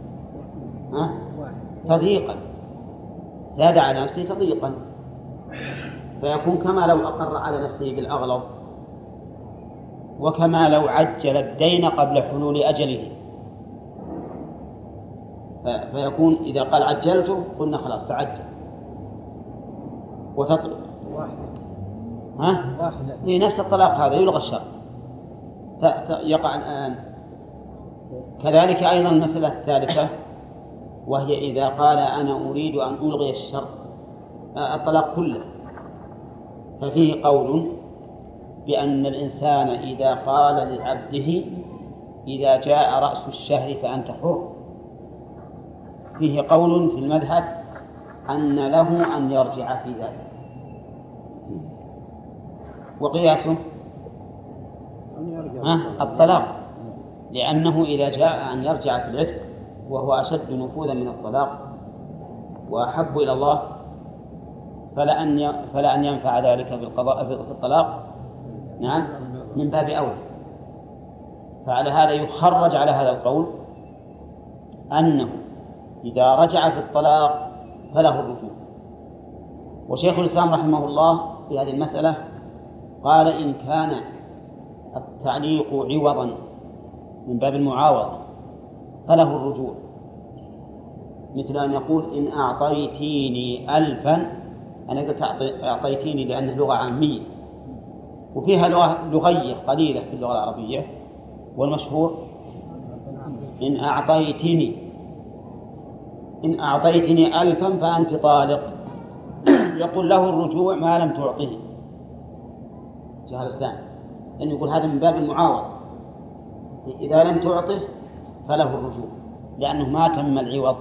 تضييقا، زاد على نفسه تضييقا، فيكون كما لو أقر على نفسه بالأغلظ، وكما لو عجل الدين قبل حلول أجله. فيكون إذا قال عجلته قلنا خلاص تعجل وتطلق ها؟ هي نفس الطلاق هذا يلغى الشرط يقع الآن. كذلك أيضا المسألة الثالثة وهي إذا قال أنا أريد أن ألغي الشرط الطلاق كله، ففيه قول بأن الإنسان إذا قال لعبده إذا جاء رأس الشهر فأنت حر، فيه قول في المذهب أن له أن يرجع في ذلك، وقياسه الطلاق، لأنه إذا جاء أن يرجع في العتق وهو أشد نفوذا من الطلاق وأحب إلى الله فلا أن فلا أن ينفع ذلك في القضاء في الطلاق، نعم، من باب أولى. فعلى هذا يخرج على هذا القول أنه إذا رجع في الطلاق فله الرجوع. وشيخ الإسلام رحمه الله في هذه المسألة قال إن كان التعليق عوضا من باب المعاوضة فله الرجوع، مثل أن يقول إن أعطيتيني ألفا، أنا قلت أعطيتيني لأنها لغة عامية وفيها لغة لغية قليلة في اللغة العربية، والمشهور إن أعطيتني إن أعطيتني ألفا فأنت طالق. يقول له الرجوع ما لم تعطه. شيخ الإسلام أن يقول هذا من باب المعاوضة، إذا لم تعطه فله الرجوع لأنه ما تم العوض.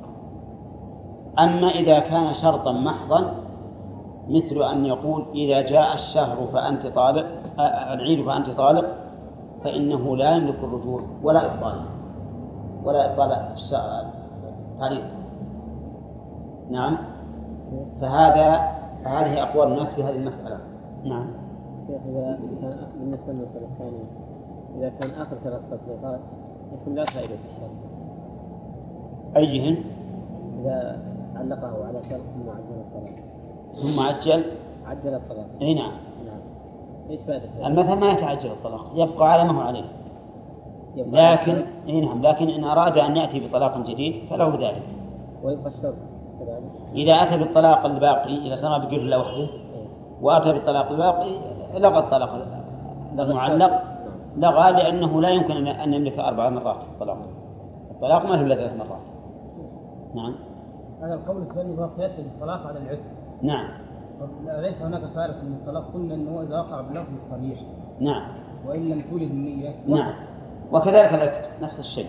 أما إذا كان شرطا محضا مثل أن يقول إذا جاء الشهر فأنت طالق، العيد فأنت طالق، فإنه لا يملك الرجوع ولا إبطال ولا إبطال التعليق. نعم. فهذا فهذه أقوال الناس في هذه المسألة. نعم. إذا كان بالنسبة للمسألة الثانية إذا كان آخر ثلاث تطبيقات يكون لا فائدة في الشرط. أيهن؟ إذا علقه على شرط ثم عجل الطلاق. ثم عجل عجل الطلاق. أي نعم. نعم. إيش فائدة؟ المذهب ما يتعجل الطلاق، يبقى على ما هو عليه. لكن أي نعم، لكن إن أراد أن يأتي بطلاق جديد فله ذلك. ويبقى الشرط كذلك. إذا أتى بالطلاق الباقي إذا سمى بقول الله وحده وأتى بالطلاق الباقي لغى الطلاق المعلق، لغى لأنه لا يمكن أن يملك أربع مرات الطلاق. الطلاق ما هو إلا ثلاث مرات. نعم. هذا القول الثاني هو قياس الطلاق على العتق. نعم. ليس هناك فارق من الطلاق، قلنا أنه إذا وقع باللفظ الصريح. نعم. وإن لم تولد النية. نعم. وكذلك العتق نفس الشيء.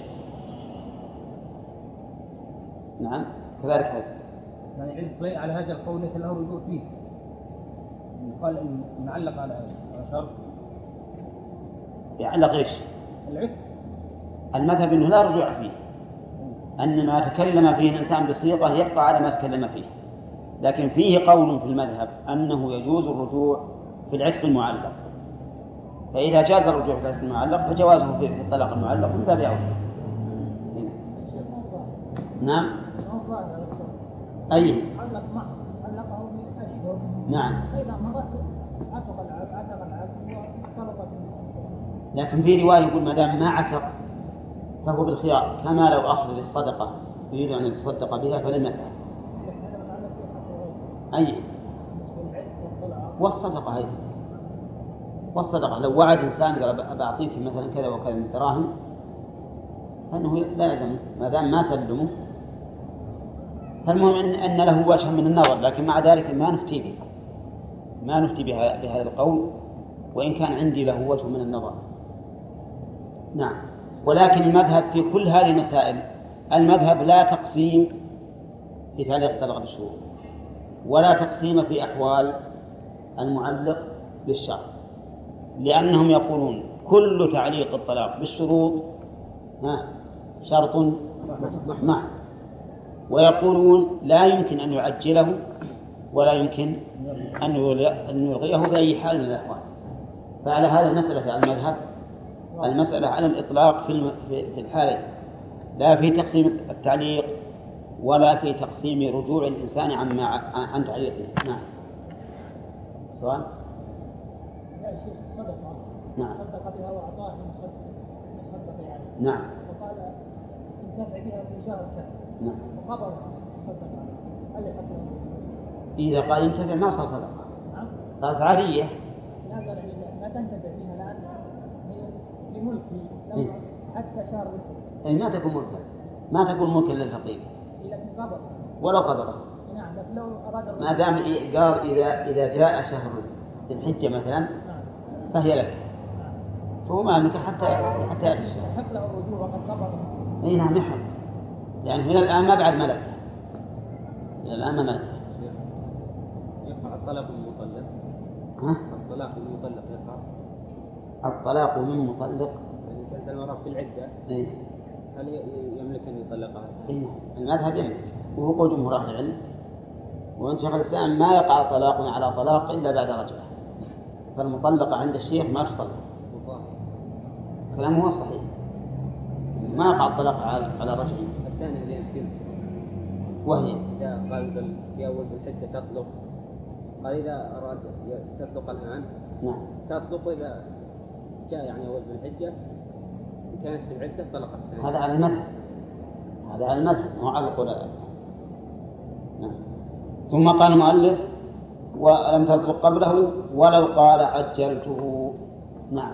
نعم. كذلك هذا. يعني عتق على هذا القول ليس له رجوع فيه. قال إن نعلق على شرط. يعلق إيش؟ العتق. المذهب أنه لا رجوع فيه، أن ما تكلم فيه الإنسان بصيغة يبقى على ما تكلم فيه. لكن فيه قول في المذهب أنه يجوز الرجوع في العتق المعلق، فإذا جاز الرجوع في العتق المعلق فجوازه في الطلاق المعلق من باب أولى. نعم. أي علق معه علقه بأشهر. نعم. فإذا مضت عتق العبد عتق العبد وطلبت. لكن في رواية يقول ما دام ما عتق فهو بالخيار، كما لو أخذ للصدقة يريد أن يتصدق بها فلم يفعل. أي والصدقة أيضا، والصدقة لو وعد إنسان قال بعطيك مثلا كذا وكذا من دراهم فإنه لا يلزمه ما دام ما سلمه. فالمهم إن, أن له وجه من النظر، لكن مع ذلك ما نفتي به ما نفتي بها بهذا القول وإن كان عندي له وجه من النظر. نعم. ولكن المذهب في كل هذه المسائل المذهب لا تقسيم في تعليق الطلاق بالشروط ولا تقسيم في أحوال المعلق بالشرط، لأنهم يقولون كل تعليق الطلاق بالشروط شرط محض، ويقولون لا يمكن أن يعجله ولا يمكن أن يلغيه بأي حال من الأحوال. فعلى هذا المسألة على المذهب المسألة على الإطلاق في الحالة، لا في تقسيم التعليق ولا في تقسيم رجوع الإنسان عن عن تعليقه. نعم. سؤال؟ لا شيء صدقة. نعم. صدق بها وأعطاه مصدق يعني. نعم. وقال انتفع بها في شهر كذا. نعم. وقبض صدق هل يحصل؟ إذا قال انتفع ما صار صدقة. نعم. صارت عادية. لا قال لا تنتفع بها لأن هي لملكي إيه؟ حتى شهر. أي ما تكون ملكا ما تكون ملكا للفقير. لكن قبض. ولو قبضه. نعم لكن لو أراد. ما دام قال إذا إذا جاء شهر الحجة مثلا فهي لك، فهو ما ملك حتى حتى يأتي الشهر. يحق له الرجوع وقد قبض. أي نعم يحق، يعني من الآن ما بعد ملك، من الآن ما ملك. يقع الطلاق من مطلق. ها؟ الطلاق من مطلق يقع. الطلاق من مطلق. يعني كانت المرأة في العدة. إيه؟ هل يملك أن يطلقها؟ إيه؟ المذهب يملك، وهو قول جمهور أهل العلم. وإن شيخ الإسلام ما يقع طلاق على طلاق إلا بعد رجعة، فالمطلقة عند الشيخ ما تطلق. كلامه هو صحيح، ما يقع الطلاق على على رجعة. الثانية اللي أنت قلت وهي إذا قال في أول الحجة تطلق، قال إذا أراد تطلق الآن نعم تطلق إذا جاء يعني أول الحجة إن كانت في العدة طلقت. هذا على المذهب، هذا على المذهب مو على القول. نعم. ثم قال المؤلف ولم تطلق قبله ولو قال عجلته. نعم.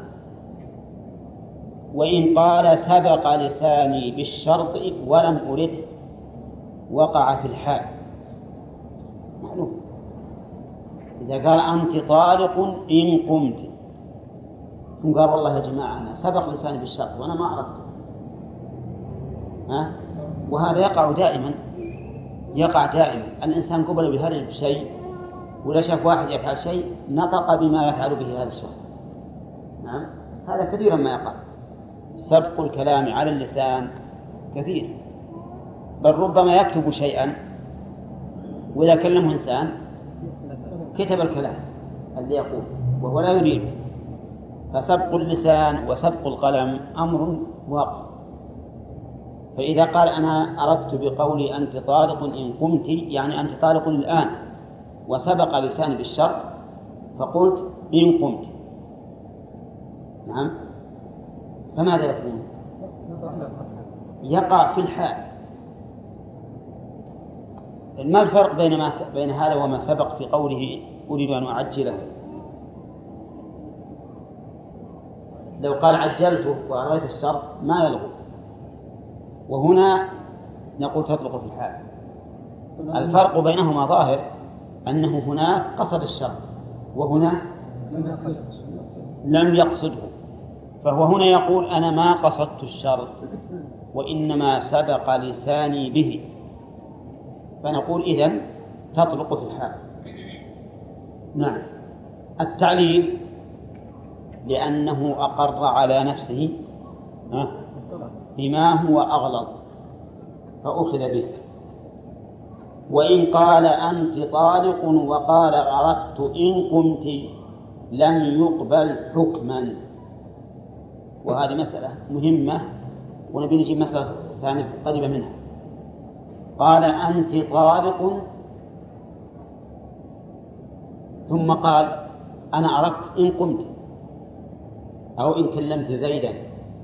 وإن قال سبق لساني بالشرط ولم أرده وقع في الحال. معلوم إذا قال أنت طالق إن قمت ثم قال والله يا جماعة أنا سبق لساني بالشرط وأنا ما أردت، ها؟ وهذا يقع دائما، يقع دائما. الإنسان قبل بهذا الشيء ولا شاف واحد يفعل شيء نطق بما يفعل به هذا الشخص. نعم، هذا كثيرا ما يقع، سبق الكلام على اللسان كثير، بل ربما يكتب شيئا وإذا كلمه إنسان كتب الكلام الذي يقول وهو لا يريد. فسبق اللسان وسبق القلم أمر واقع. فإذا قال أنا أردت بقولي أنت طالق إن قمت، يعني أنت طالق الآن، وسبق لساني بالشرط فقلت إن قمت، نعم، فماذا يكون؟ يقع في الحال. ما الفرق بين ما بين هذا وما سبق في قوله أريد أن أعجله؟ لو قال عجلته وأريت الشرط ما يلغو، وهنا نقول تطلق في الحال. الفرق بينهما ظاهر، أنه هناك قصد الشرط وهنا لم يقصده، فهو هنا يقول أنا ما قصدت الشرط وإنما سبق لساني به، فنقول إذن تطلق في الحال. نعم. التعليل لأنه أقر على نفسه بما هو أغلظ فأخذ به. وإن قال أنت طالق وقال أردت إن قمت لم يقبل حكما. وهذه مسألة مهمة ونبي نجيب مسألة ثانية قريبة منها. قال أنت طالق ثم قال أنا أردت إن قمت أو إن كلمت زيدا،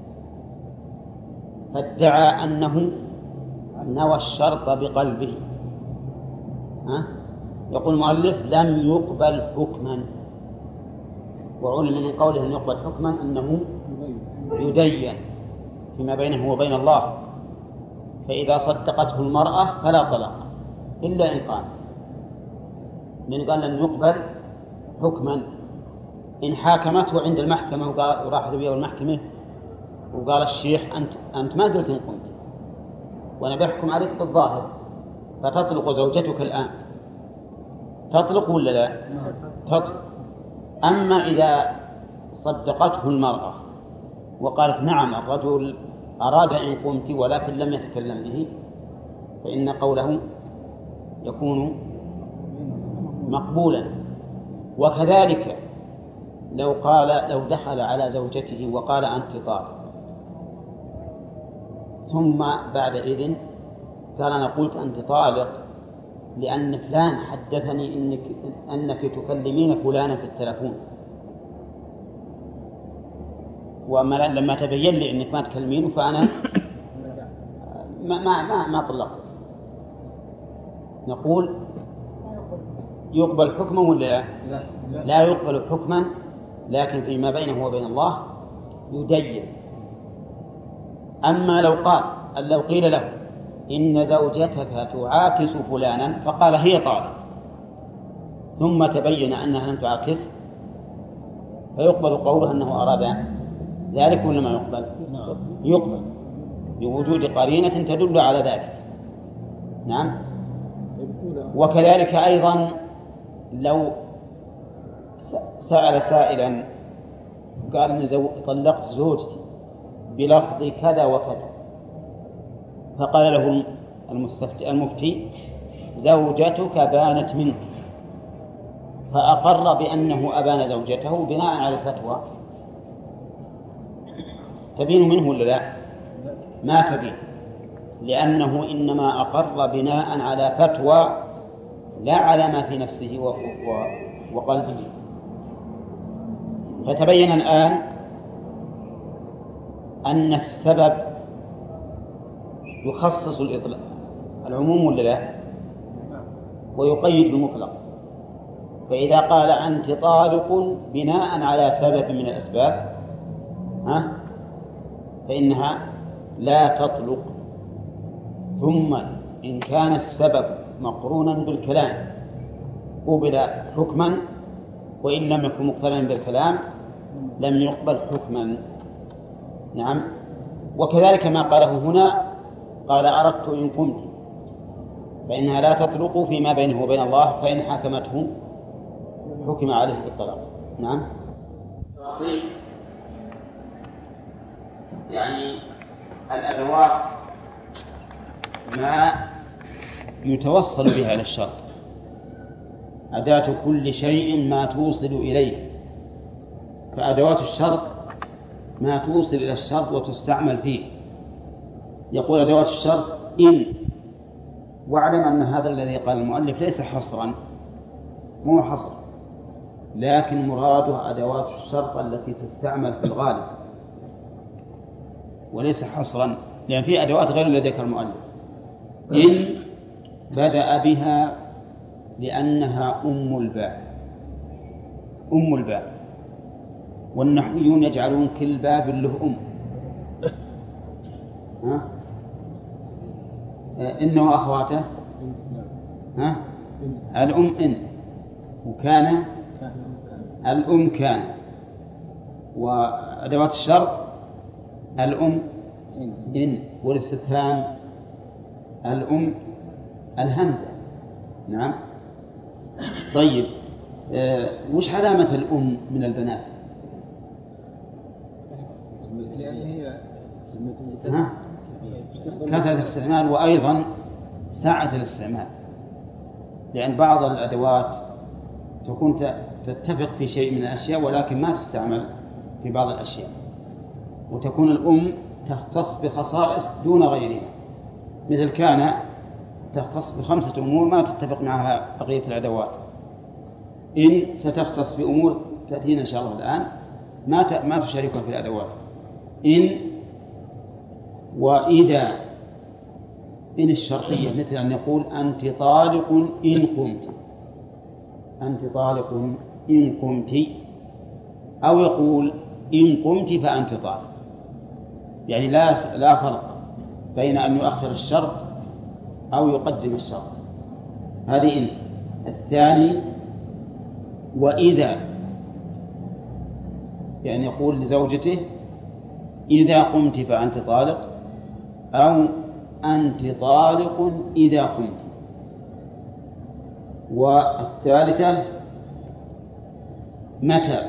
فادعى أنه نوى الشرط بقلبه، ها؟ يقول المؤلف لم يقبل حكما. وعلم من قوله أن يقبل حكما أنه يدين فيما بينه وبين الله، فإذا صدقته المرأة فلا طلاق إلا إن قال، لأن قال لم يقبل حكما. إن حاكمته عند المحكمة وراح بها المحكمة وقال الشيخ أنت أنت ما قلت إن قمت وأنا بحكم عليك بالظاهر، فتطلق زوجتك الآن، تطلق ولا لا؟ تطلق. أما إذا صدقته المرأة وقالت نعم الرجل أراد إن قمت ولكن لم يتكلم به، فإن قوله يكون مقبولا. وكذلك لو قال لو دخل على زوجته وقال أنت طالق ثم بعد إذن قال أنا قلت أنت طالق لأن فلان حدثني إنك أنك تكلمين فلانا في التلفون، وما لما تبين لي أنك ما تكلمينه فأنا ما ما ما, ما طلقتك. نقول يقبل حكما ولا لا؟ لا يقبل حكما، لكن فيما بينه وبين الله يدين. أما لو قال لو قيل له إن زوجتك تعاكس فلانا فقال هي طالق ثم تبين أنها لم تعاكس، فيقبل قوله أنه أراد ذلك ولا ما يقبل؟ يقبل بوجود قرينة تدل على ذلك. نعم. وكذلك أيضا لو سأل سائلا قال إن طلقت زوجتي بلفظ كذا وكذا، فقال له المفتي زوجتك بانت منك، فأقر بأنه أبان زوجته بناء على الفتوى، تبين منه ولا لا؟ ما تبين، لأنه إنما أقر بناء على فتوى لا على ما في نفسه وقلبه. فتبين الآن أن السبب يخصص الإطلاق العموم ولا لا؟ ويقيد المطلق. فإذا قال أنت طالق بناء على سبب من الأسباب ها فإنها لا تطلق. ثم إن كان السبب مقرونا بالكلام قبل حكما، وإن لم يكن مقترنا بالكلام لم يقبل حكما. نعم. وكذلك ما قاله هنا قال أردت إن قمت، فإنها لا تطلق فيما بينه وبين الله، فإن حكمته حكم عليه بالطلاق. نعم. يعني الأدوات ما يتوصل بها إلى الشرط، أداة كل شيء ما توصل إليه، فأدوات الشرط ما توصل إلى الشرط وتستعمل فيه. يقول أدوات الشرط إن، واعلم أن هذا الذي قال المؤلف ليس حصرا، مو حصر، لكن مراده أدوات الشرط التي تستعمل في الغالب وليس حصرا، لأن يعني في أدوات غير الذي ذكر المؤلف. إن بدأ بها لأنها أم الباء، أم الباء، والنحويون يجعلون كل باب له أم. ها؟ إنه أخواته ها؟ الأم إن، وكان الأم كان، وأدوات الشرط الأم إن، والاستفهام الأم الهمزة. نعم. طيب آه وش علامة الأم من البنات؟ كثرة الاستعمال وأيضا سعة الاستعمال، لأن بعض الأدوات تكون تتفق في شيء من الأشياء ولكن ما تستعمل في بعض الأشياء، وتكون الأم تختص بخصائص دون غيرها، مثل كان تختص بخمسة أمور ما تتفق معها بقية الأدوات. إن ستختص بأمور تأتينا إن شاء الله الآن ما ما تشاركها في الأدوات. إن وإذا، إن الشرطية مثل أن يقول أنت طالق إن قمت، أنت طالق إن قمت، أو يقول إن قمت فأنت طالق، يعني لا لا فرق بين أن يؤخر الشرط أو يقدم الشرط. هذه إن. الثاني وإذا، يعني يقول لزوجته إذا قمت فأنت طالق، أو أنت طالق إذا قمت. والثالثة متى،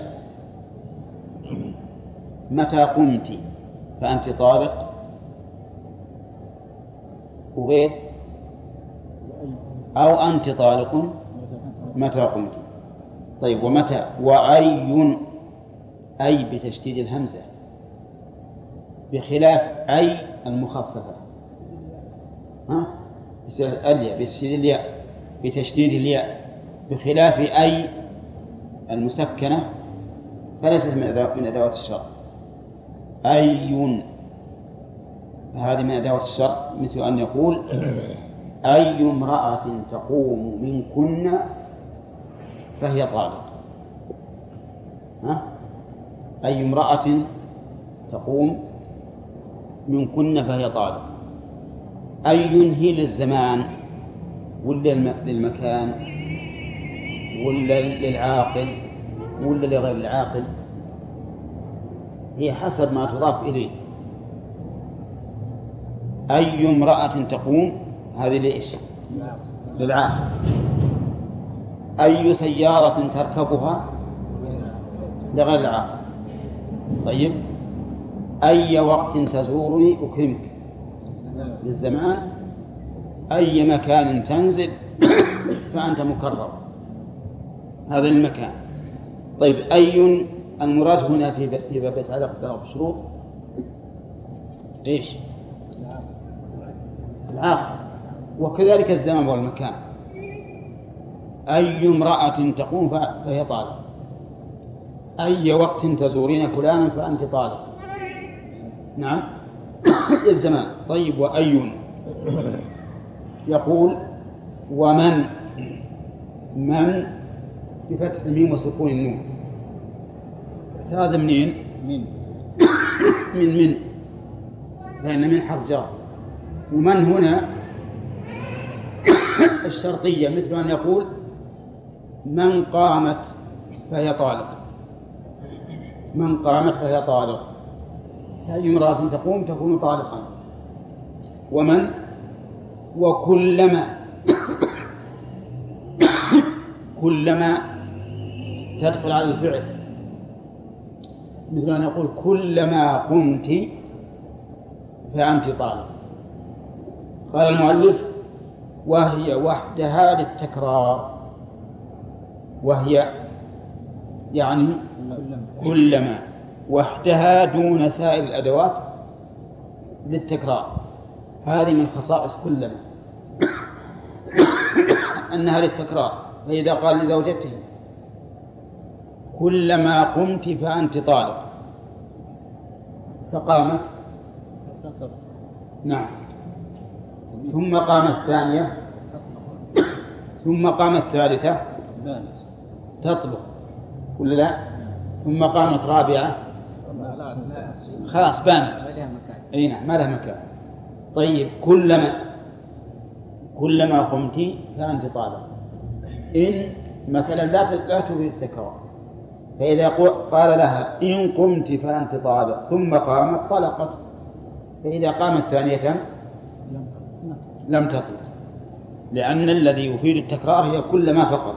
متى قمت فأنت طالق، وغير أو أنت طالق متى قمت. طيب ومتى وأي، أي بتشديد الهمزة بخلاف أي المخففة، ها الياء بتشديد الياء بتشديد الياء بخلاف أي المسكنة فليست من أدوات الشرط. أي هذه من أدوات الشرط، مثل أن يقول أي امرأة تقوم منكن فهي طالق. ها؟ أي امرأة تقوم منكن فهي طالق. أي هي للزمان ولا للمكان ولا للعاقل ولا لغير العاقل؟ هي حسب ما تضاف إليه. أي امرأة تقوم هذه ليش؟ للعاقل. أي سيارة تركبها لغير العاقل. طيب أي وقت تزورني أكرمك للزمان. أي مكان تنزل فأنت مكرم، هذا المكان. طيب أي المراد هنا في في باب يتعلق بالشروط ايش؟ العاقل. وكذلك الزمان والمكان. أي امرأة تقوم فهي طالق. أي وقت تزورين فلانا فأنت طالق. نعم الزمان. طيب وأي يقول ومن من بفتح الميم وسكون النون احتراز منين؟ من من من لأن من حرف جر. ومن هنا الشرطية مثل أن يقول من قامت فهي طالق، من قامت فهي طالق، هذه امرأة تقوم تكون طالقا. ومن وكلما كلما تدخل على الفعل مثل أن يقول كلما قمت فأنت طالق. قال المؤلف وهي وحدها للتكرار، وهي يعني كلما وحدها دون سائر الأدوات للتكرار. هذه من خصائص كلما أنها للتكرار. فإذا قال لزوجته كلما قمت فأنت طالق فقامت نعم ثم قامت الثانية ثم قامت الثالثة تطلق ولا لا؟ ثم قامت رابعة خلاص بانت أي نعم ما لها مكان. طيب كلما كلما قمت فأنت طالق إن مثلا لا لا تريد التكرار، فإذا قال لها إن قمت فأنت طالق ثم قامت طلقت، فإذا قامت ثانية لم تطلق، لأن الذي يفيد التكرار هي كلما فقط.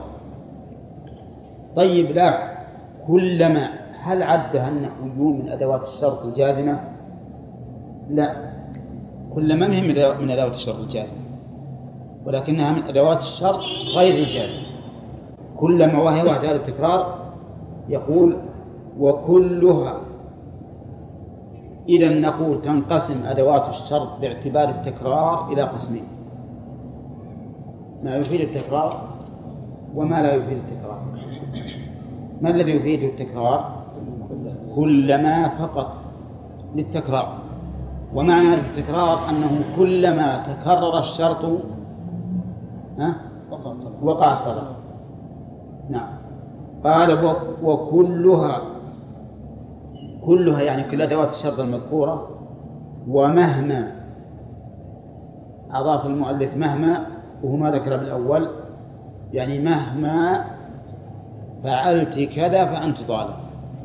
طيب لا كلما هل عدها النحويون من أدوات الشرط الجازمة؟ لا، كلما مهم من أدوات الشرط الجازمة، ولكنها من أدوات الشرط غير الجازمة. كلما وهي وحدها التكرار. يقول وكلها إذا نقول تنقسم أدوات الشرط باعتبار التكرار إلى قسمين: ما يفيد التكرار وما لا يفيد التكرار. ما الذي يفيد التكرار؟ كلما فقط للتكرار. ومعنى التكرار أنه كلما تكرر الشرط وقع الطلاق. نعم. قال وكلها كلها يعني كل أدوات الشرط المذكورة. ومهما أضاف المؤلف مهما وهو ما ذكر بالأول، يعني مهما فعلت كذا فأنت طالق.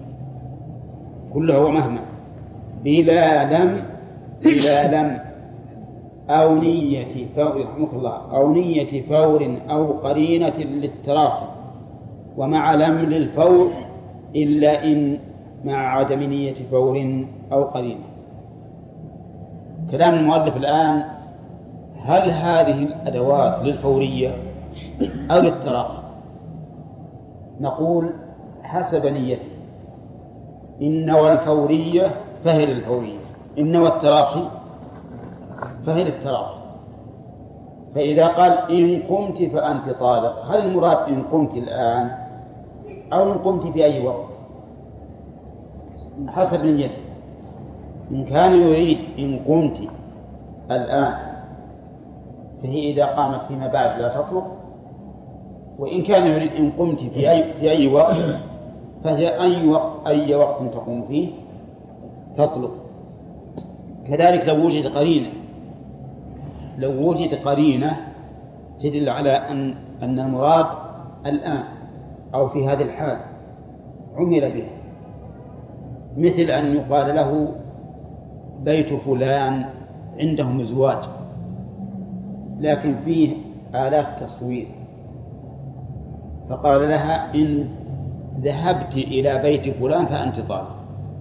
كله ومهما بلا لم بلا لم أو نية فور رحمك الله أو نية فور أو قرينة للتراخي، ومع لم للفور إلا إن مع عدم نية فور أو قرينة. كلام المؤلف الآن هل هذه الأدوات للفورية أو للتراخي؟ نقول حسب نيته. إن والفورية فهي للفورية، إن والتراخي فهي للتراخي. فإذا قال إن قمت فأنت طالق، هل المراد إن قمت الآن أو إن قمت في أي وقت؟ حسب نيته. إن كان يريد إن قمت الآن فهي إذا قامت فيما بعد لا تطلق، وإن كان يريد إن قمت في أي, في أي وقت فهي أي وقت أي وقت تقوم فيه تطلق. كذلك لو وجد قرينة لو وجد قرينة تدل على أن أن المراد الآن أو في هذه الحال عمل به، مثل أن يقال له بيت فلان عندهم زواج لكن فيه آلات تصوير، فقال لها إن ذهبت إلى بيت فلان فأنت طالق.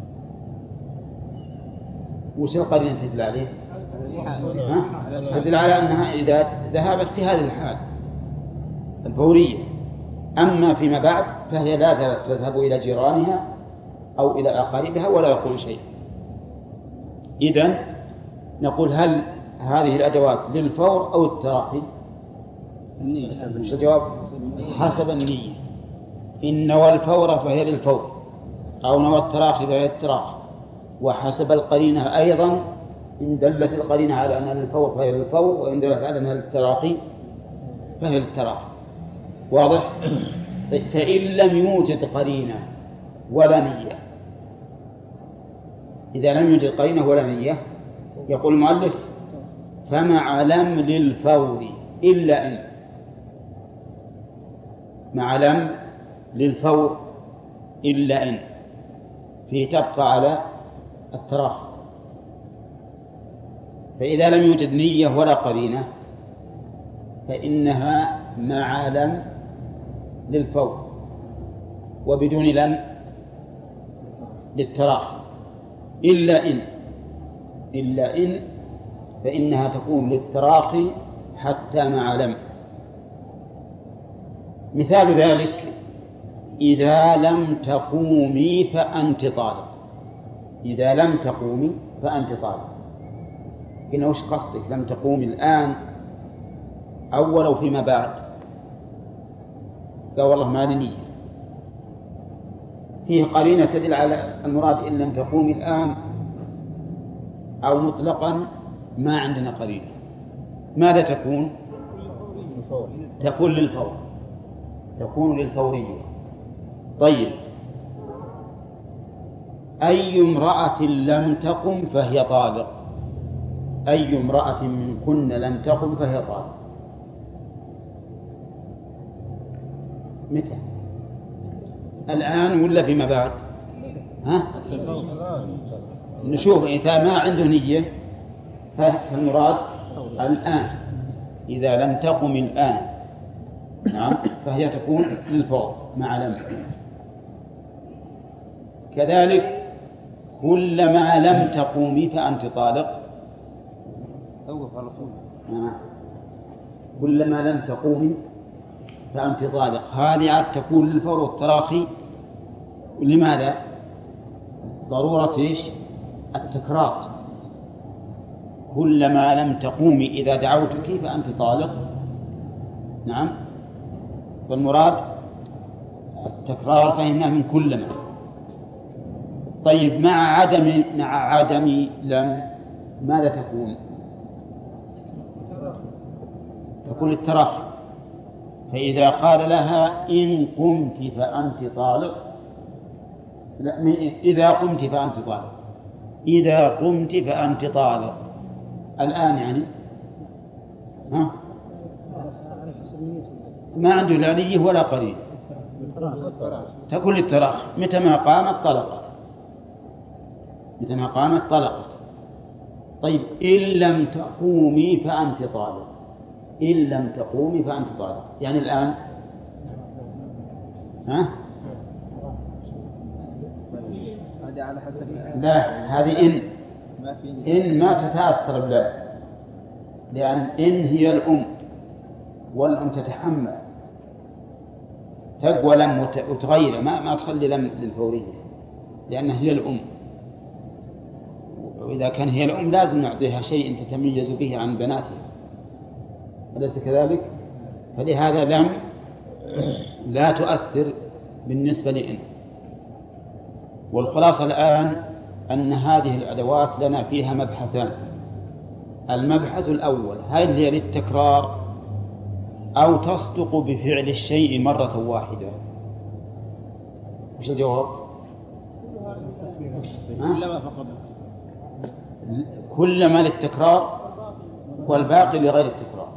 وش القرينة تدل عليه؟ تدل على أنها إذا ذهبت في هذه الحال الفورية. أما فيما بعد فهي لا زالت تذهب إلى جيرانها أو إلى أقاربها ولا يقول شيء. إذن نقول هل هذه الأدوات للفور أو التراخي؟ الجواب حسب النية. إن والفور فهي للفور أو نوى التراخي فهي التراخي، وحسب القرينة أيضا إن دلت القرينة على أنها للفور فهي للفور، وإن دلت على أنها للتراخي فهي للتراخي. واضح؟ فإن لم يوجد قرينة ولا نية، إذا لم يوجد قرينة ولا نية يقول المؤلف فمع لم للفور إلا إن، مع لم للفور إلا إن فيه تبقى على التراخي. فإذا لم يوجد نية ولا قرينة فإنها مع لم للفور، وبدون لم للتراخي. إلا إن إلا إن فإنها تكون للتراخي حتى مع لم. مثال ذلك إذا لم تقومي فأنت طالق. إذا لم تقومي فأنت طالق. قلنا وش قصدك؟ لم تقومي الآن أو ولو فيما بعد؟ قال والله ما لي نية. فيه قرينة تدل على المراد إن لم تقومي الآن أو مطلقا ما عندنا قرينة. ماذا تكون؟ تكون للفور، تكون للفورية. طيب أي امرأة لم تقم فهي طالق. أي امرأة منكن لم تقم فهي طالق. متى؟ الآن ولا فيما بعد؟ ها؟ نشوف إذا ما عنده نية فالمراد الآن. إذا لم تقم الآن نعم فهي تكون للفور مع لم. كذلك كلما لم تقومي فأنت طالق. توقف على طول. نعم كلما لم تقومي فأنت طالق. هذه عاد تكون للفور والتراخي. لماذا؟ ضرورة إيش؟ التكرار. كلما لم تقومي إذا دعوتك فأنت طالق. نعم والمراد التكرار، فهمناه من كلما. طيب مع عدم مع عدم لم ماذا تكون؟ تكون التراخي. فإذا قال لها إن قمت فأنت طالق، لا إذا قمت فأنت طالق، إذا قمت فأنت طالق الآن يعني ها؟ ما عنده لا نية ولا قرين، تكون للتراخي. متى ما قامت طلقت، متى ما قامت طلقت. طيب إن لم تقومي فأنت طالق، إن لم تقومي فأنت طالق يعني الآن ها؟ هذه على حسب. لا هذه إن ما في إن ما تتأثر بلا، لأن إن هي الأم والأم تتحمل تقوى لم وتغير، ما ما تخلي لم للفورية لأنها هي الأم. وإذا كان هي الأم لازم نعطيها شيء تتميز به عن بناتها، أليس كذلك؟ فلهذا لم لا تؤثر بالنسبة لإن. والخلاصة الآن أن هذه الأدوات لنا فيها مبحثان. المبحث الأول هل هي للتكرار أو تصدق بفعل الشيء مرة واحدة؟ وش الجواب؟ كلما فقط كلما للتكرار والباقي لغير التكرار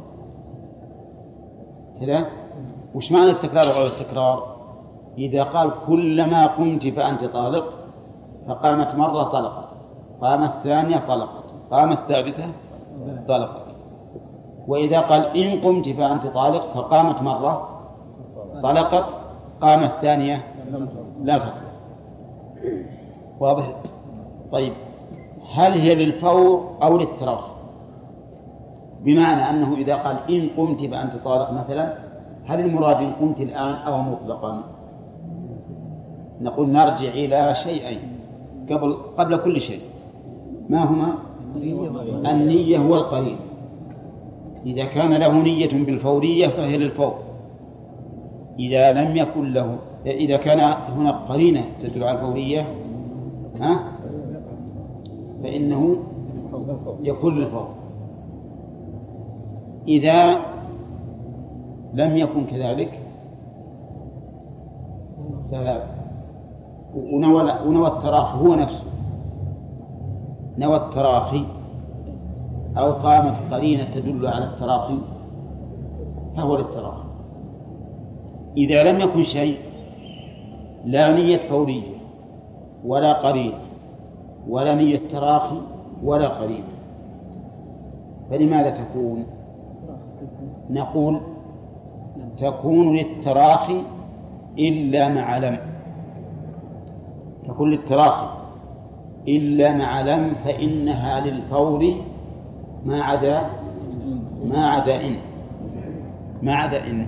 كذا. وش معنى التكرار وغير التكرار؟ إذا قال كلما قمت فأنت طالق فقامت مرة طلقت، قامت ثانية طلقت، قامت ثالثة طلقت. وإذا قال إن قمت فأنت طالق فقامت مرة طلقت، قامت ثانية لا تطلق. واضح؟ طيب هل هي للفور أو للتراخي؟ بمعنى أنه إذا قال إن قمت فأنت طالق مثلا، هل المراد إن قمت الآن أو مطلقا؟ نقول نرجع إلى شيئين قبل قبل كل شيء. ما هما؟ النية والقرين. إذا كان له نية بالفورية فهي للفور. إذا لم يكن له، إذا كان هناك قرينة تدل على الفورية ها؟ فإنه يكون للفور. إذا لم يكن كذلك ونوى, ونوى التراخي هو نفسه، نوى التراخي أو قامت قرينة تدل على التراخي فهو للتراخي. إذا لم يكن شيء، لا نية فورية ولا قرينة ولا نية تراخي ولا قرينة، فلماذا تكون؟ نقول تكون للتراخي إلا مع لم، تكون للتراخي إلا مع لم، فإنها للفور ما عدا ما عدا إن ما عدا إن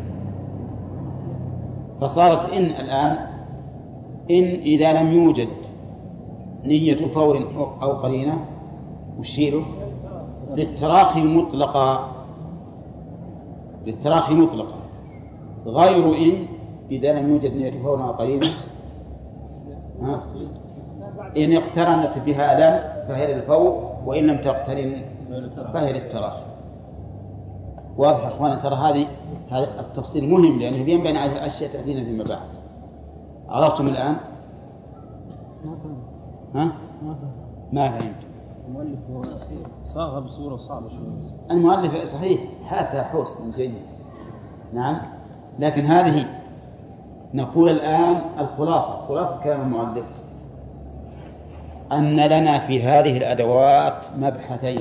فصارت إن الآن إن إذا لم يوجد نية فور أو قرينة وشيله للتراخي مطلقا، للتراخي مطلقا، غير إن إذا لم يوجد نية فور أو قرينة إن اقترنت بها لم فهي للفور، وإن لم تقترن فهي للتراخي. واضح يا أخوان؟ ترى هذه هذا التفصيل مهم لأنه ينبني على أشياء تأتينا فيما بعد. عرفتم الآن؟ ها؟ ما فهمت. المؤلف صاغها بصورة صعبة شوي. المؤلف صحيح حاسها حسن جيد، نعم، لكن هذه نقول الآن الخلاصة، خلاصة كلام المؤلف أن لنا في هذه الأدوات مبحثين.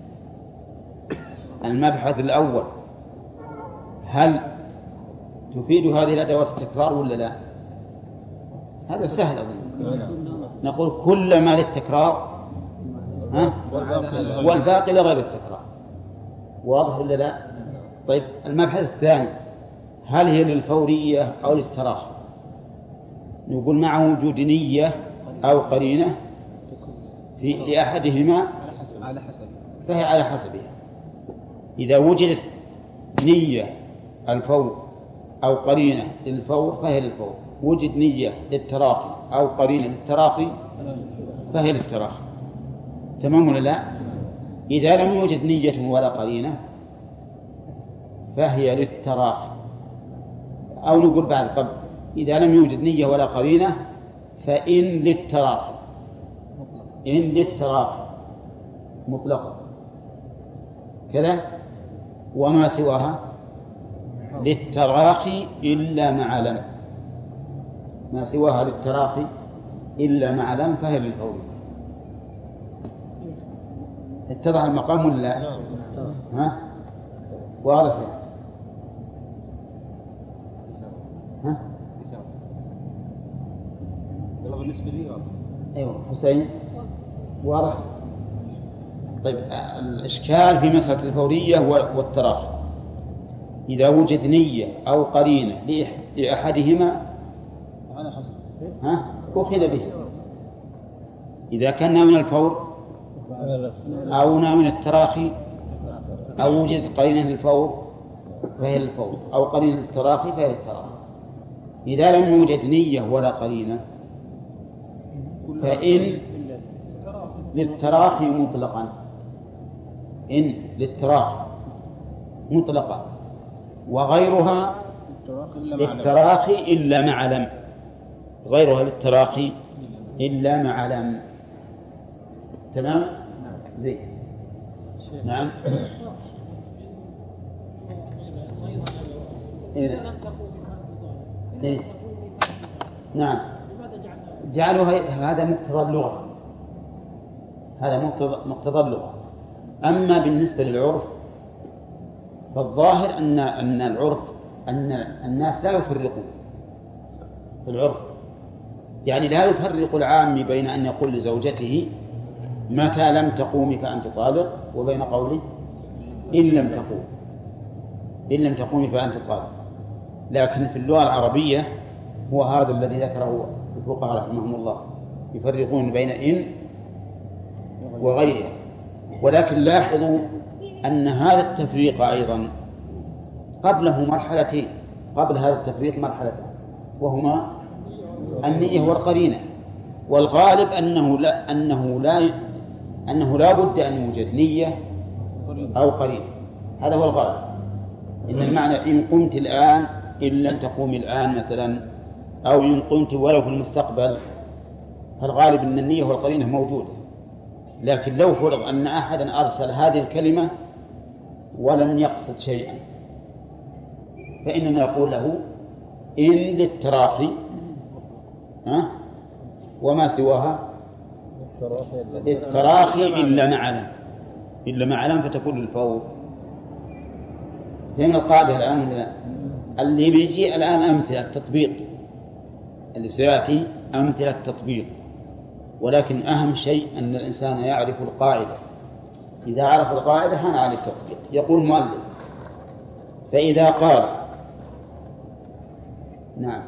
المبحث الأول: هل تفيد هذه الأدوات التكرار ولا لا؟ هذا سهل أظن. نقول كل ما للتكرار ها؟ والباقي لغير التكرار. واضح ولا لا؟ طيب المبحث الثاني: هل هي للفورية أو للتراخي؟ نقول مع وجود نية أو قرينة في لأحدهما على حسب فهي على حسبها. إذا وجدت نية الفور أو قرينة للفور فهي للفور، وجد نية للتراخي أو قرينة للتراخي فهي للتراخي. تمام ولا لا؟ إذا لم يوجد نية ولا قرينة فهي للتراخي، أو نقول بعد قبل: إذا لم يوجد نية ولا قرينة فإن للتراخي، إن للتراخي مطلقا كذا، وما سواها للتراخي إلا مع لم، ما سواها للتراخي إلا مع لم فهي للفور. اتضح المقام ولا لا؟ ها؟ واضح؟ ها؟ يلا بالنسبة لي أيوة حسين واضح؟ طيب الإشكال في مسألة الفورية والتراخي: إذا وجد نية أو قرينة لأحدهما على حسب ها أخذ به. إذا كان من الفور أو من التراخي أو وجد قرينة للفور فهي للفور، أو قرينة للتراخي فهي للتراخي. إذا لم يوجد نية ولا قرينة فإن للتراخي مطلقا، إن للتراخي مطلقا، وغيرها للتراخي إلا مع لم، غيرها للتراخي إلا مع لم. تمام؟ زين. نعم. إيه. إيه. نعم. جعلوا هذا مقتضى اللغة، هذا مقتضى اللغة. أما بالنسبة للعرف فالظاهر أن أن العرف أن الناس لا يفرقون في العرف، يعني لا يفرق العام بين أن يقول لزوجته متى لم تقومي فأنت طالق، وبين قوله إن لم تقوم إن لم تقومي فأنت طالق. لكن في اللغة العربية هو هذا الذي ذكره الفقهاء رحمهم الله، يفرقون بين إن وغيرها. ولكن لاحظوا أن هذا التفريق أيضا قبله مرحلتين، قبل هذا التفريق مرحلتين، وهما النية والقرينة. والغالب أنه لا أنه لا أنه لا بد أن يوجد نية أو قرين، هذا هو الغالب. إن المعنى إن قمت الآن إن لم تقوم الآن مثلا، أو إن قمت ولو في المستقبل، فالغالب أن النية والقرينة موجودة. لكن لو فرض أن أحدا أرسل هذه الكلمة ولم يقصد شيئا، فإننا نقول له إن للتراخي أه؟ وما سواها للتراخي إلا معلم إلا معلم فتكون الفور. فين القاعدة الآن؟ اللي بيجي الآن أمثلة تطبيق، اللي سيأتي أمثلة تطبيق، ولكن أهم شيء أن الإنسان يعرف القاعدة. إذا عرف القاعدة هان على التطبيق. يقول مؤلف فإذا قال نعم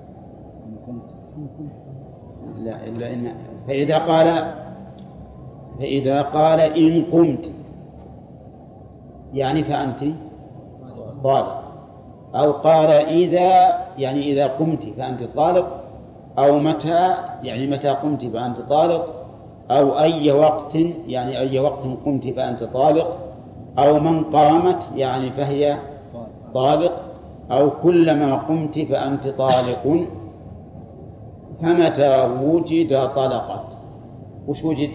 لا إلا إن فإذا قال فإذا قال إن قمت يعني فأنت طالق، أو قال إذا يعني إذا قمت فأنت طالق، أو متى يعني متى قمت فأنت طالق، أو أي وقت يعني أي وقت قمت فأنت طالق، أو من قامت يعني فهي طالق، أو كلما قمت فأنت طالق، فمتى وجد طلقت. وش وجد؟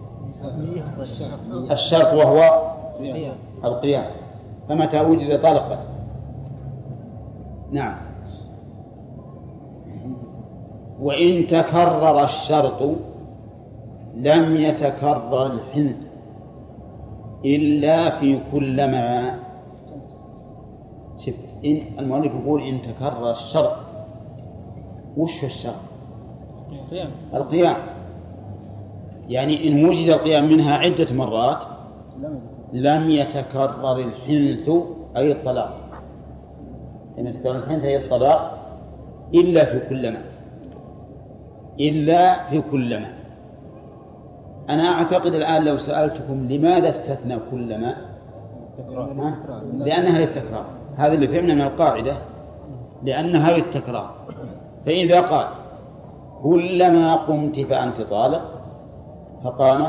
الشرط وهو القيام. فمتى وجد طلقت. نعم. وإن تكرر الشرط لم يتكرر الحنث إلا في كلما. شوف إن المؤلف يقول إن تكرر الشرط، وش الشرط؟ القيام. القيام يعني إن وجد القيام منها عدة مرات لم يتكرر الحنث أي الطلاق، لم يتكرر الحنث أي الطلاق إلا في كلما إلا في كلما. أنا أعتقد الآن لو سألتكم لماذا استثنى كلما، لأنها للتكرار. هذا اللي فهمنا من القاعدة، لأنها للتكرار. فإذا قال كلما قمت فأنت طالق، فقامت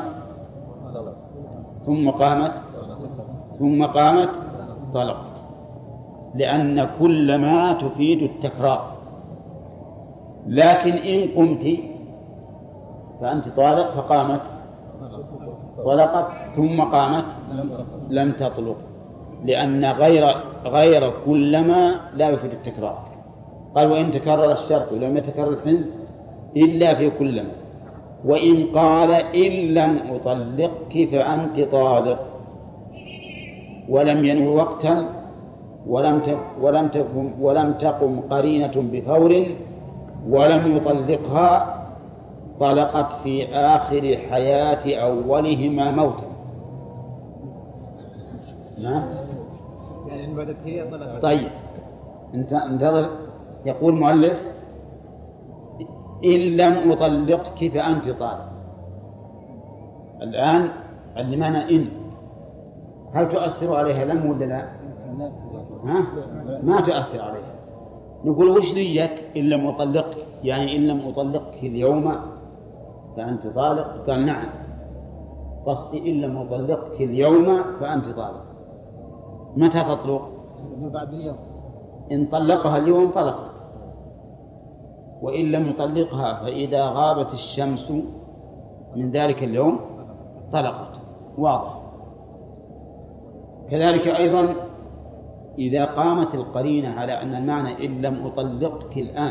ثم قامت ثم قامت طلقت، لأن كلما تفيد التكرار. لكن إن قمت فأنت طالق فقامت طلقت ثم قامت لم تطلق، لأن غير غير كلما لا يفيد التكرار. قال وإن تكرر الشرط لم يتكرر الحنث إلا في كلما. وإن قال إن لم أطلقك فأنت طالق ولم ينو وقتا ولم ولم تقم ولم تقم قرينة بفور ولم يطلقها، طلقت في آخر حياة أولهما موتا. نعم. يعني بدت هي طلقت. طيب انت انتظر. يقول مؤلف إن لم أطلقك فأنت طالق. الآن علمنا إن، هل تؤثر عليها لم ولا لا؟ ها؟ ما تؤثر عليها. نقول وش نيتك إن لم أطلقك؟ يعني إن لم أطلقك اليوم فأنت طالق. قال نعم، قصدي إن لم أطلقك اليوم فأنت طالق. متى تطلق؟ بعد اليوم. إن طلقها اليوم طلقت، وإن لم يطلقها فإذا غابت الشمس من ذلك اليوم طلقت. واضح. كذلك أيضا إذا قامت القرينة على أن المعنى إن لم أطلقك الآن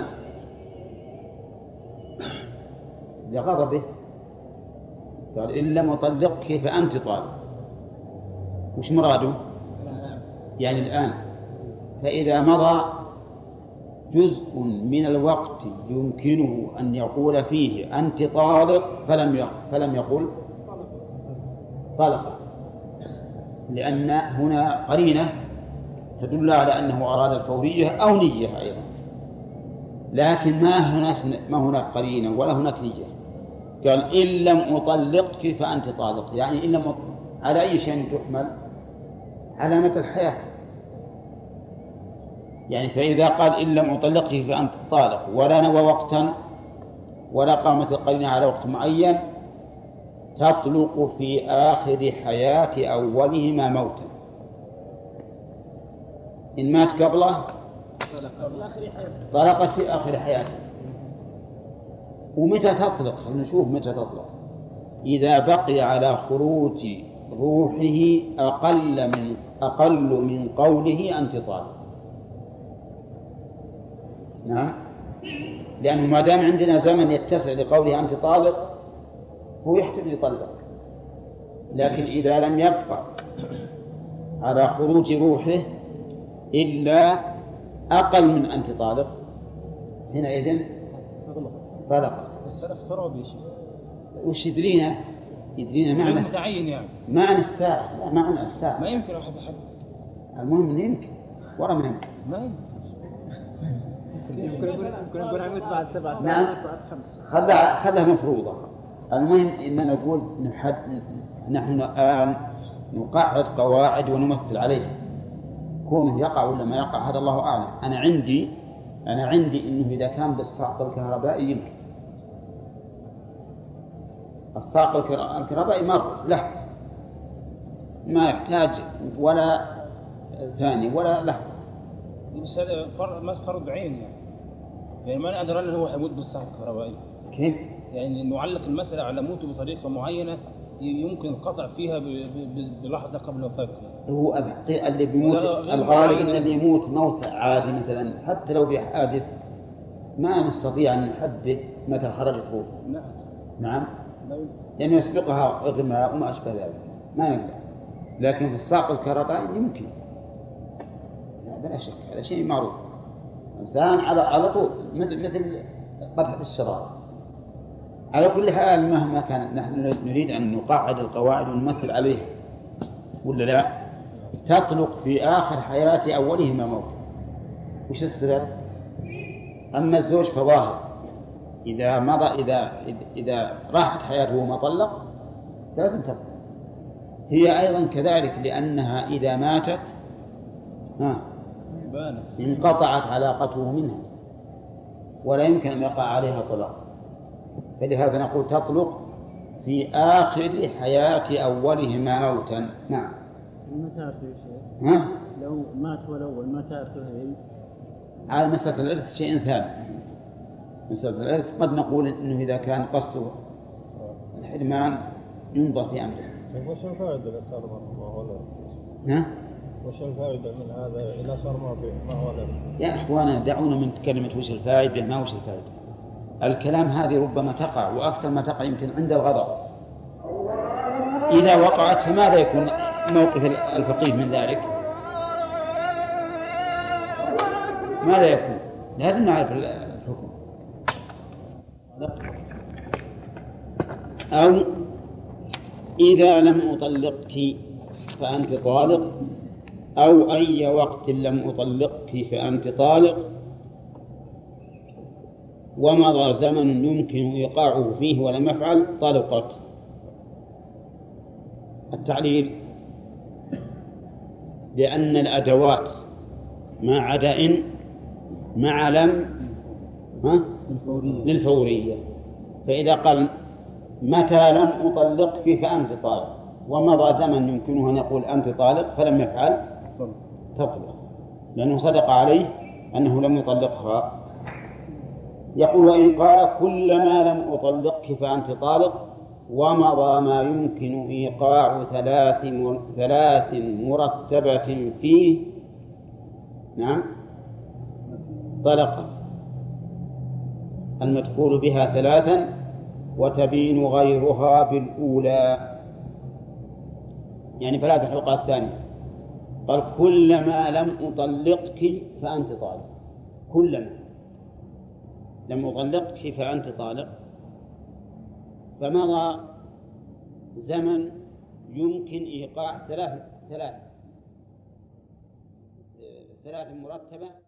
لغضبه، قال إن لم أطلقك فأنت طالق، وش مراده؟ يعني الآن. فإذا مضى جزء من الوقت يمكنه أن يقول فيه أنت طالق فلم فلم يقل طلقت، لأن هنا قرينة تدل على أنه أراد الفورية أو نية أيضا، لكن ما هناك ما هناك قرينة ولا هناك نية. قال إن لم أطلقك فأنت طالق، يعني إن لم أطلق على أي شيء تحمل؟ على مدى الحياة. يعني فإذا قال إن لم أطلقك فأنت طالق ولا نوى وقتا ولا قامت القرينة على وقت معين، تطلق في آخر حياة أولهما موتا. إن مات قبله طلقت في آخر حياته. ومتى تطلق؟ خلينا نشوف متى تطلق. إذا بقي على خروج روحه أقل من أقل من قوله أنت طالق. نعم، لأنه ما دام عندنا زمن يتسع لقوله أنت طالق هو يحتمل يطلق. لكن إذا لم يبقى على خروج روحه إلا أقل من أنت طالق حينئذ طلقت. بس فرق صار بيشي. وش يدرينا؟ يدرينا معنى متعين يعني معنى الساعة. لا معنى الساعة ما يمكن أحد أحد. المهم إنه يمكن ورا ما يمكن. ما يمكن. يمكن يقول يمكن يقول يموت بعد سبع سنوات نعم. بعد خمس. خذها خذها مفروضة. المهم إننا نقول نحد نحن الآن نقعد قواعد ونمثل عليها. كونه يقع ولا ما يقع هذا الله أعلم. أنا عندي أنا عندي إنه إذا كان بالصعق الكهربائي يمكن. الصعق الكهربائي مر له ما يحتاج ولا ثاني ولا لحظة. بس هذا فرض ما فرض عين يعني. يعني ما نقدر أن هو حيموت بالصعق الكهربائي. كيف؟ يعني نعلق المسألة على موته بطريقة معينة يمكن القطع فيها بلحظة قبل وفاته. هو الحقيقة اللي بيموت الغالب إن اللي يموت موت عادي مثلا حتى لو بحادث ما نستطيع أن نحدد متى خرجت روحه. نعم. نعم. لأنه يسبقها إغماء وما أشبه ذلك ما نقدر. لكن في الصعق الكهربائي يمكن. لا بلا شك هذا شيء معروف. إنسان على على طول مثل مثل قطعة الشراب. على كل حال مهما كان نحن نريد أن نقعد القواعد ونمثل عليها ولا لا. تطلق في آخر حياة أولهما موت. وش السبب؟ أما الزوج فظاهر إذا مضى إذا إذا راحت حياته وما طلق لازم تطلق. هي أيضا كذلك لأنها إذا ماتت ها انقطعت علاقته منها ولا يمكن أن يقع عليها طلاق. فلهذا نقول تطلق في آخر حياة أولهما موتا. نعم. ما تعرفوا شيء. ها؟ لو مات هو الأول ما تعرفوا هي. على مسألة الإرث شيء ثاني. مسألة الإرث قد نقول إنه إذا كان قصده الحرمان ينظر في أمره. وش الفائدة اللي صار ما هو الإرث؟ ها؟ وش الفائدة من هذا إذا صار ما ما هو الإرث؟ يا إخوانا دعونا من كلمة وش الفائدة ما وش الفائدة. الكلام هذه ربما تقع وأكثر ما تقع يمكن عند الغضب. إذا وقعت فماذا يكون موقف الفقيه من ذلك؟ ماذا يكون؟ لازم نعرف الحكم. أو إذا لم أطلقك فأنت طالق أو أي وقت لم أطلقك فأنت طالق ومضى زمن يمكن إيقاعه فيه ولم يفعل طلقت. التعليل لأن الأدوات ما عدا إن مع لم ها؟ للفورية. فإذا قال متى لم أطلقك فأنت طالق ومضى زمن يمكنه أن يقول أنت طالق فلم يفعل تطلق لأنه صدق عليه أنه لم يطلقها. يقول وإن قال كلما لم أطلقك فأنت طالق ومضى ما يمكن إيقاع ثلاث ثلاث مرتبة فيه نعم طلقت المدخول بها ثلاثا وتبين غيرها بالأولى. يعني فلا تحلق الثانية. قال كلما لم أطلقك فأنت طالق. كلما لم أطلقك فأنت طالق فمضى زمن يمكن إيقاع ثلاث ثلاث ثلاث مرتبة